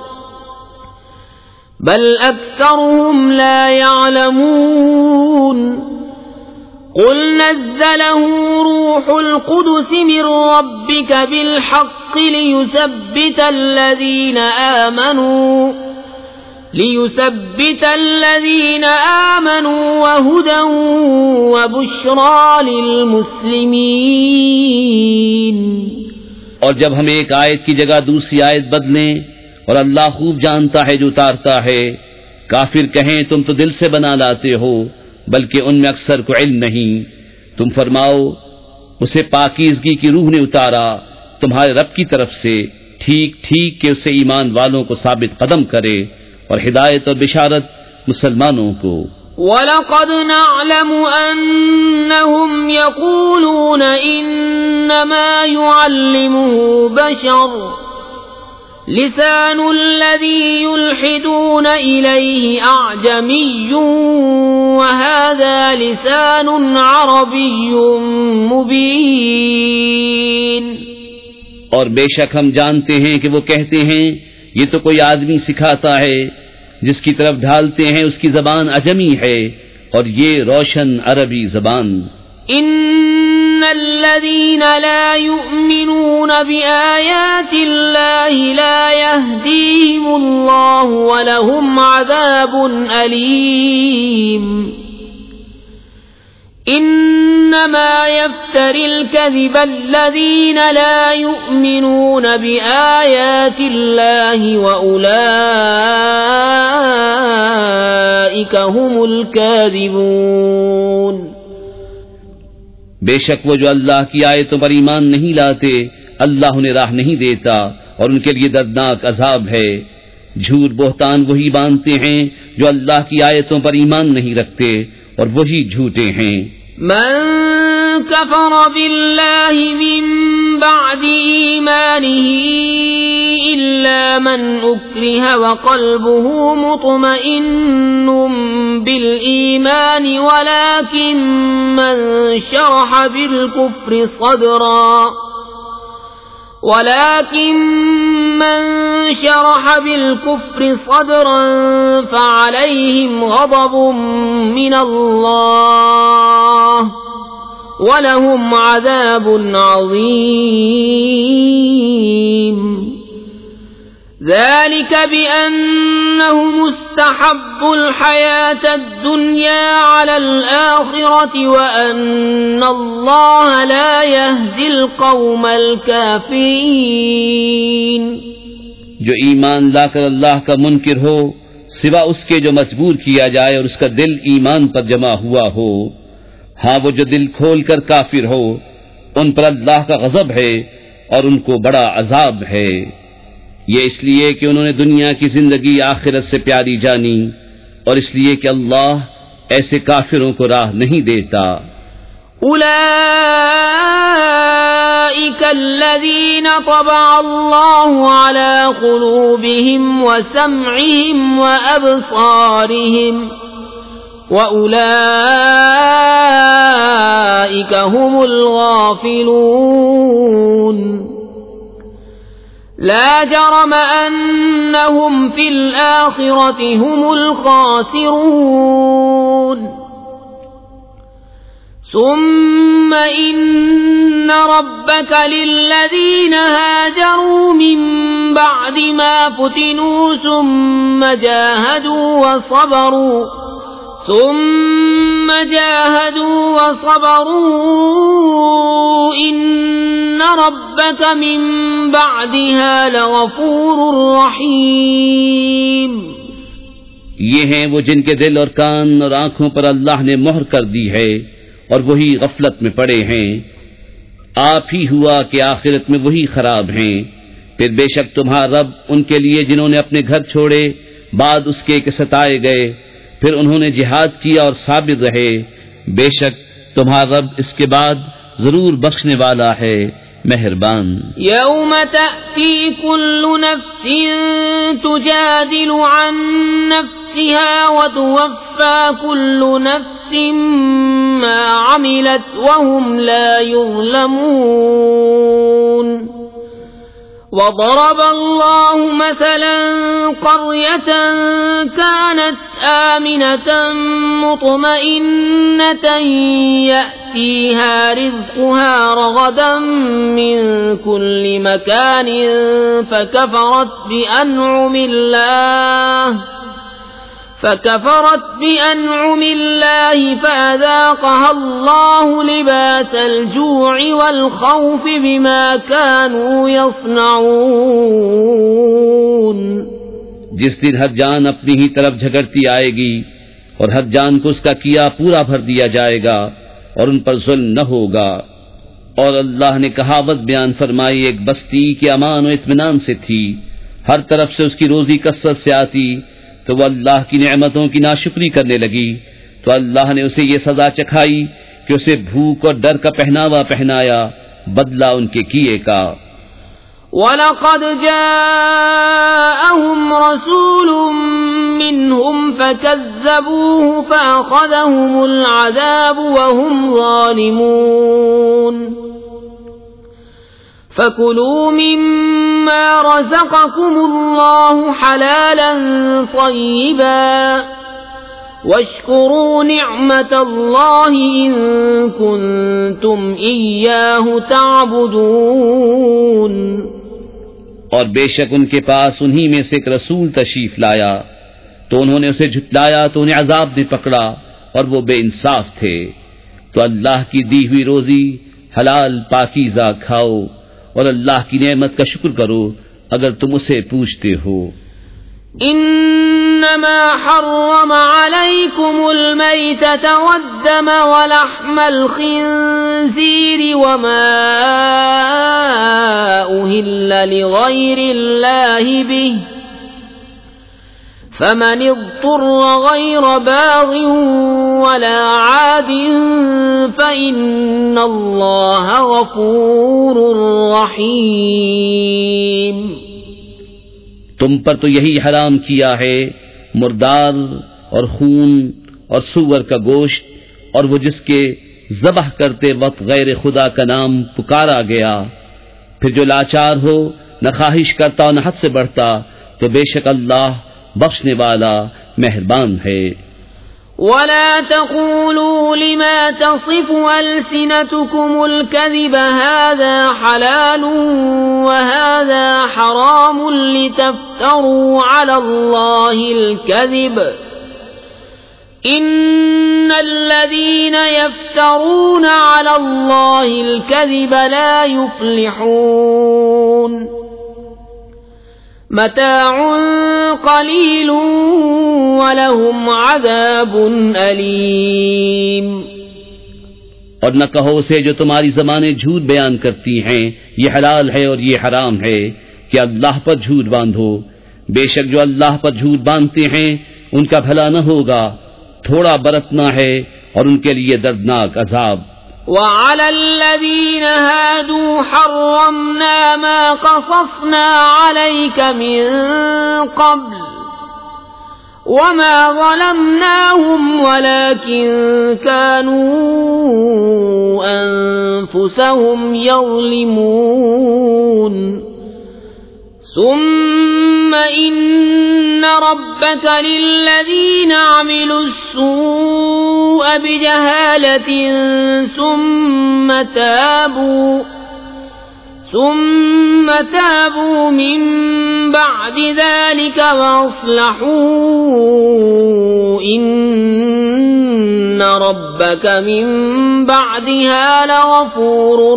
بَلْ أَكْثَرُهُمْ لَا يَعْلَمُونَ قُلْ نَزَّلَهُ رُوحُ الْقُدُسِ مِنْ رَبِّكَ بِالْحَقِّ لِيُثَبِّتَ الَّذِينَ آمَنُوا لِيُثَبِّتَ الَّذِينَ آمَنُوا وَهُدًى وَبُشْرَى لِلْمُسْلِمِينَ۔ اور جب ہم ایک آیت کی جگہ دوسری آیت بدلیں اور اللہ خوب جانتا ہے جو اتارتا ہے، کافر کہیں تم تو دل سے بنا لاتے ہو بلکہ ان میں اکثر کو علم نہیں۔ تم فرماؤ اسے پاکیزگی کی روح نے اتارا تمہارے رب کی طرف سے ٹھیک ٹھیک کہ اسے ایمان والوں کو ثابت قدم کرے اور ہدایت اور بشارت مسلمانوں کو۔ وَلَقَدْ نَعْلَمُ أَنَّهُمْ يَقُولُونَ إِنَّمَا يُعَلِّمُهُ بَشَرٌ لِسَانُ الَّذِي يُلْحِدُونَ إِلَيْهِ أَعْجَمِيٌّ وَهَذَا لِسَانٌ عَرَبِيٌّ مُبِينٌ۔ اور بے شک ہم جانتے ہیں کہ وہ کہتے ہیں یہ تو کوئی آدمی سکھاتا ہے، جس کی طرف ڈھالتے ہیں اس کی زبان عجمی ہے اور یہ روشن عربی زبان۔ ان الذين لا يؤمنون بآيات الله لا يهديهم الله ولهم عذاب أليم۔ انما يفتري الكذب الذين لا يؤمنون بآيات الله واولئك هم الكاذبون۔ بے شک وہ جو اللہ کی آیتوں پر ایمان نہیں لاتے اللہ انہیں راہ نہیں دیتا اور ان کے لیے دردناک عذاب ہے۔ جھوٹ بہتان وہی باندھتے ہیں جو اللہ کی آیتوں پر ایمان نہیں رکھتے اور وہی جھوٹے ہیں۔ من كفر بالله من بعد إيمانه إلا من أكره وقلبه مطمئن بالإيمان ولكن من شرح بالكفر صدرا ولكن من شرح بالكفر صدرا فعليهم غضب من الله ولهم عذاب عظيم۔ ذلك بأنهم استحبوا الحياة الدنيا على الآخرة وأن الله لا يهدي القوم الكافرين۔ جو ایمان لا کر اللہ کا منکر ہو سوا اس کے جو مجبور کیا جائے اور اس کا دل ایمان پر جمع ہوا ہو، ہاں وہ جو دل کھول کر کافر ہو ان پر اللہ کا غضب ہے اور ان کو بڑا عذاب ہے۔ یہ اس لیے کہ انہوں نے دنیا کی زندگی آخرت سے پیاری جانی اور اس لیے کہ اللہ ایسے کافروں کو راہ نہیں دیتا۔ أولئك الذين طبع الله على قلوبهم وسمعهم وأبصارهم وأولئك هم الغافلون۔ لا جرم أنهم في الآخرة هم الخاسرون۔ ثم إن ربك للذين هاجروا من بعد ما فتنوا ثم جاهدوا وصبروا ثم جاهدوا وصبروا إن ربك من بعدها لغفور رحيم۔ یہ ہیں وہ جن کے دل اور کان اور آنکھوں پر اللہ نے مہر کر دی ہے اور وہی غفلت میں پڑے ہیں۔ آپ ہی ہوا کہ آخرت میں وہی خراب ہیں۔ پھر بے شک تمہارا رب ان کے لیے جنہوں نے اپنے گھر چھوڑے بعد اس کے کہ ستائے گئے پھر انہوں نے جہاد کیا اور صابر رہے، بے شک تمہارا رب اس کے بعد ضرور بخشنے والا ہے، مہربان۔ یوم تأتی کل نفس تجادل عن نفسها وتوفى كل نفس ما عملت وهم لا يظلمون۔ وضرب الله مثلا قرية كانت آمنة مطمئنة يأتيها رزقها رغدا من كل مكان فكفرت بأنعم الله فكفرت بأنعم الله فأذاقها الله لباس الجوع والخوف بما كانوا يصنعون۔ جس دن ہر جان اپنی ہی طرف جھگڑتی آئے گی اور ہر جان کو اس کا کیا پورا بھر دیا جائے گا اور ان پر ظلم نہ ہوگا۔ اور اللہ نے کہاوت بیان فرمائی ایک بستی کے امان و اطمینان سے تھی، ہر طرف سے اس کی روزی کثرت سے آتی، تو وہ اللہ کی نعمتوں کی ناشکری کرنے لگی تو اللہ نے اسے یہ سزا چکھائی کہ اسے بھوک اور ڈر کا پہناوا پہنایا، بدلہ ان کے کیے کا۔ وَلَقَدْ جَاءَهُمْ رَسُولٌ مِّنْهُمْ فَكَذَّبُوهُ فَأَخَذَهُمُ الْعَذَابُ وَهُمْ ظَالِمُونَ فَكُلُوا مِمَّا رَزَقَكُمُ اللَّهُ حَلَالًا طَيِّبًا وَاشْكُرُوا نِعْمَةَ اللَّهِ إِن كُنتُمْ إِيَّاهُ تَعْبُدُونَ۔ اور بے شک ان کے پاس انہی میں سے ایک رسول تشریف لایا تو انہوں نے اسے جھٹلایا تو انہیں عذاب نے پکڑا اور وہ بے انصاف تھے، تو اللہ کی دی ہوئی روزی حلال پاکیزہ کھاؤ اور اللہ کی نعمت کا شکر کرو اگر تم اسے پوچھتے ہو۔ انما حرم عليكم الميتة والدم ولحم الخنزير وما أهل لغير الله به فمن اضطر غير باغ ولا عاد فإن الله غفور رحيم۔ تم پر تو یہی حرام کیا ہے مردار اور خون اور سور کا گوشت، اور وہ جس کے ذبح کرتے وقت غیر خدا کا نام پکارا گیا، پھر جو لاچار ہو، نہ خواہش کرتا اور نہ حد سے بڑھتا، تو بے شک اللہ بخشنے والا مہربان ہے۔ ولا تقولوا لما تصف ألسنتكم الكذب هذا حلال وهذا حرام لتفتروا على الله الكذب إن الذين يفترون على الله الكذب لا يفلحون۔ متاع قلیل ولہم عذاب علیم۔ اور نہ کہو اسے جو تمہاری زبانیں جھوٹ بیان کرتی ہیں یہ حلال ہے اور یہ حرام ہے کہ اللہ پر جھوٹ باندھو، بے شک جو اللہ پر جھوٹ باندھتے ہیں ان کا بھلا نہ ہوگا، تھوڑا برتنا ہے اور ان کے لیے دردناک عذاب۔ وعلى الذين هادوا حرمنا ما قصصنا عليك من قبل وما ظلمناهم ولكن كانوا أنفسهم يظلمون ثم إن ربك للذين عملوا السوء بجهالة ثم تابوا ثم تابوا من بعد ذلك وأصلحوا إن ربك من بعدها لغفور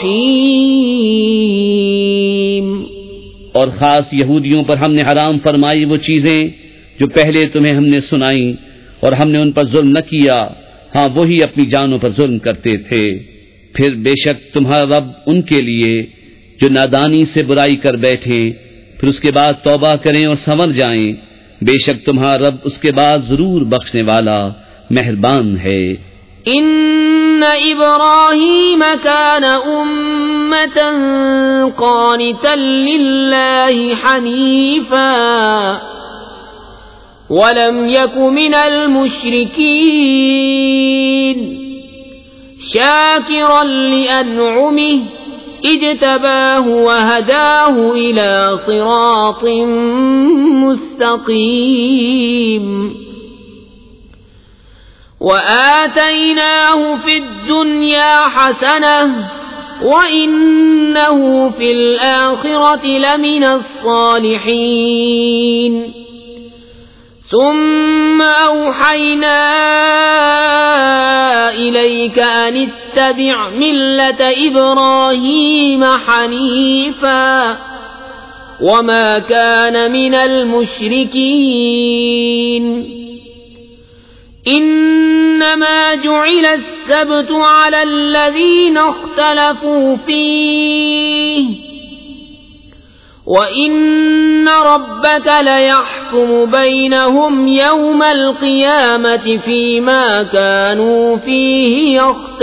رحيم۔ اور خاص یہودیوں پر ہم نے حرام فرمائی وہ چیزیں جو پہلے تمہیں ہم نے سنائی، اور ہم نے ان پر ظلم نہ کیا، ہاں وہی اپنی جانوں پر ظلم کرتے تھے۔ پھر بے شک تمہارا رب ان کے لیے جو نادانی سے برائی کر بیٹھے پھر اس کے بعد توبہ کریں اور سنور جائیں، بے شک تمہارا رب اس کے بعد ضرور بخشنے والا مہربان ہے۔ ان ابراہیم کان امة قانتا للہ حنیفا ولم یک من المشرکین شاکرا لانعمه اجتباه وهداه الى صراط مستقیم وآتيناه في الدنيا حسنة وإنه في الآخرة لمن الصالحين ثم أوحينا إليك أن اتبع ملة إبراهيم حنيفا وما كان من المشركين إنما جعل السبت على الذين اختلفوا فيه وإن ربك ليحكم بينهم يوم القيامة فيما كانوا فيه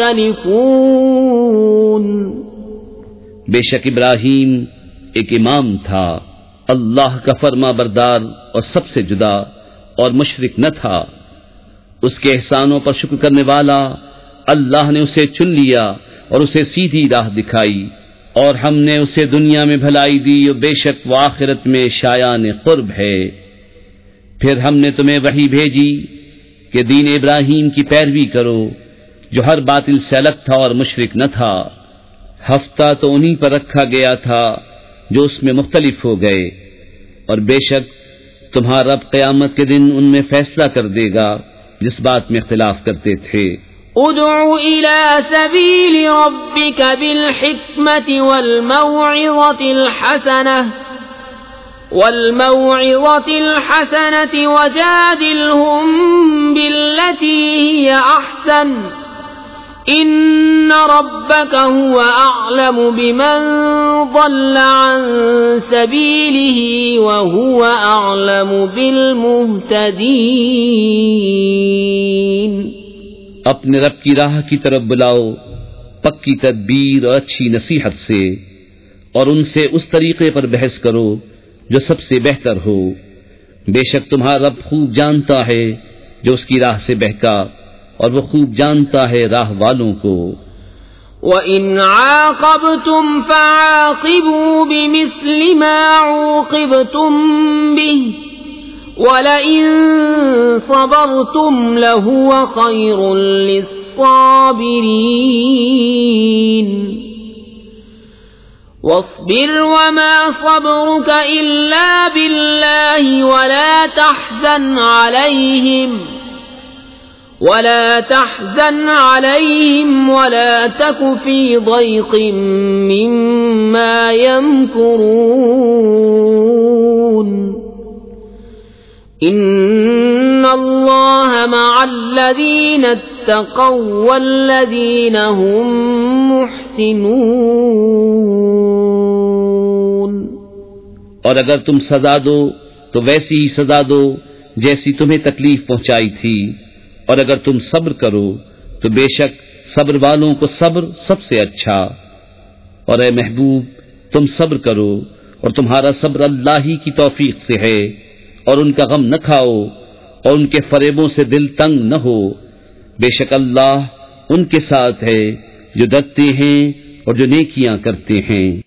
يختلفون. بے شک ابراہیم ایک امام تھا، اللہ کا فرما بردار اور سب سے جدا اور مشرک نہ تھا. اس کے احسانوں پر شکر کرنے والا اللہ نے اسے چن لیا اور اسے سیدھی راہ دکھائی، اور ہم نے اسے دنیا میں بھلائی دی اور بے شک وہ آخرت میں شایان قرب ہے. پھر ہم نے تمہیں وحی بھیجی کہ دین ابراہیم کی پیروی کرو جو ہر باطل سے الگ تھا اور مشرک نہ تھا. ہفتہ تو انہی پر رکھا گیا تھا جو اس میں مختلف ہو گئے، اور بے شک تمہارا رب قیامت کے دن ان میں فیصلہ کر دے گا جس بات میں اختلاف کرتے تھے. ادع إلى سبيل ربك بالحكمة والموعظة الحسنة والموعظة الحسنة وجادلهم بالتي هي أحسن إن ربك هو أعلم بمن ضل عن سبيله وهو أعلم بالمهتدين. اپنے رب کی راہ کی طرف بلاؤ پکی تدبیر اور اچھی نصیحت سے، اور ان سے اس طریقے پر بحث کرو جو سب سے بہتر ہو. بے شک تمہارا رب خوب جانتا ہے جو اس کی راہ سے بہکا، اور وہ خوب جانتا ہے راہ والوں کو. وَإِنْ عَاقَبْتُمْ فَعَاقِبُوا بِمِثْلِ مَا عُوقِبْتُمْ بِهِ وَلَئِن صَبَرْتُمْ لَهُوَ خَيْرٌ لِلصَّابِرِينَ. وَاصْبِرْ وَمَا صَبْرُكَ إِلَّا بِاللَّهِ وَلَا تَحْزَنْ عَلَيْهِمْ وَلَا تَحْزَنْ عَلَيْهِمْ وَلَا تَكُ فِي ضَيْقٍ مِّمَّا يَمْكُرُونَ. إِنَّ اللَّهَ مَعَ الَّذِينَ اتَّقَوْا وَالَّذِينَ هُمْ مُحْسِنُونَ. اور اگر تم سزا دو تو ویسی ہی سزا دو جیسی تمہیں تکلیف پہنچائی تھی، اور اگر تم صبر کرو تو بے شک صبر والوں کو صبر سب سے اچھا. اور اے محبوب تم صبر کرو، اور تمہارا صبر اللہ ہی کی توفیق سے ہے، اور ان کا غم نہ کھاؤ اور ان کے فریبوں سے دل تنگ نہ ہو. بے شک اللہ ان کے ساتھ ہے جو ڈرتے ہیں اور جو نیکیاں کرتے ہیں.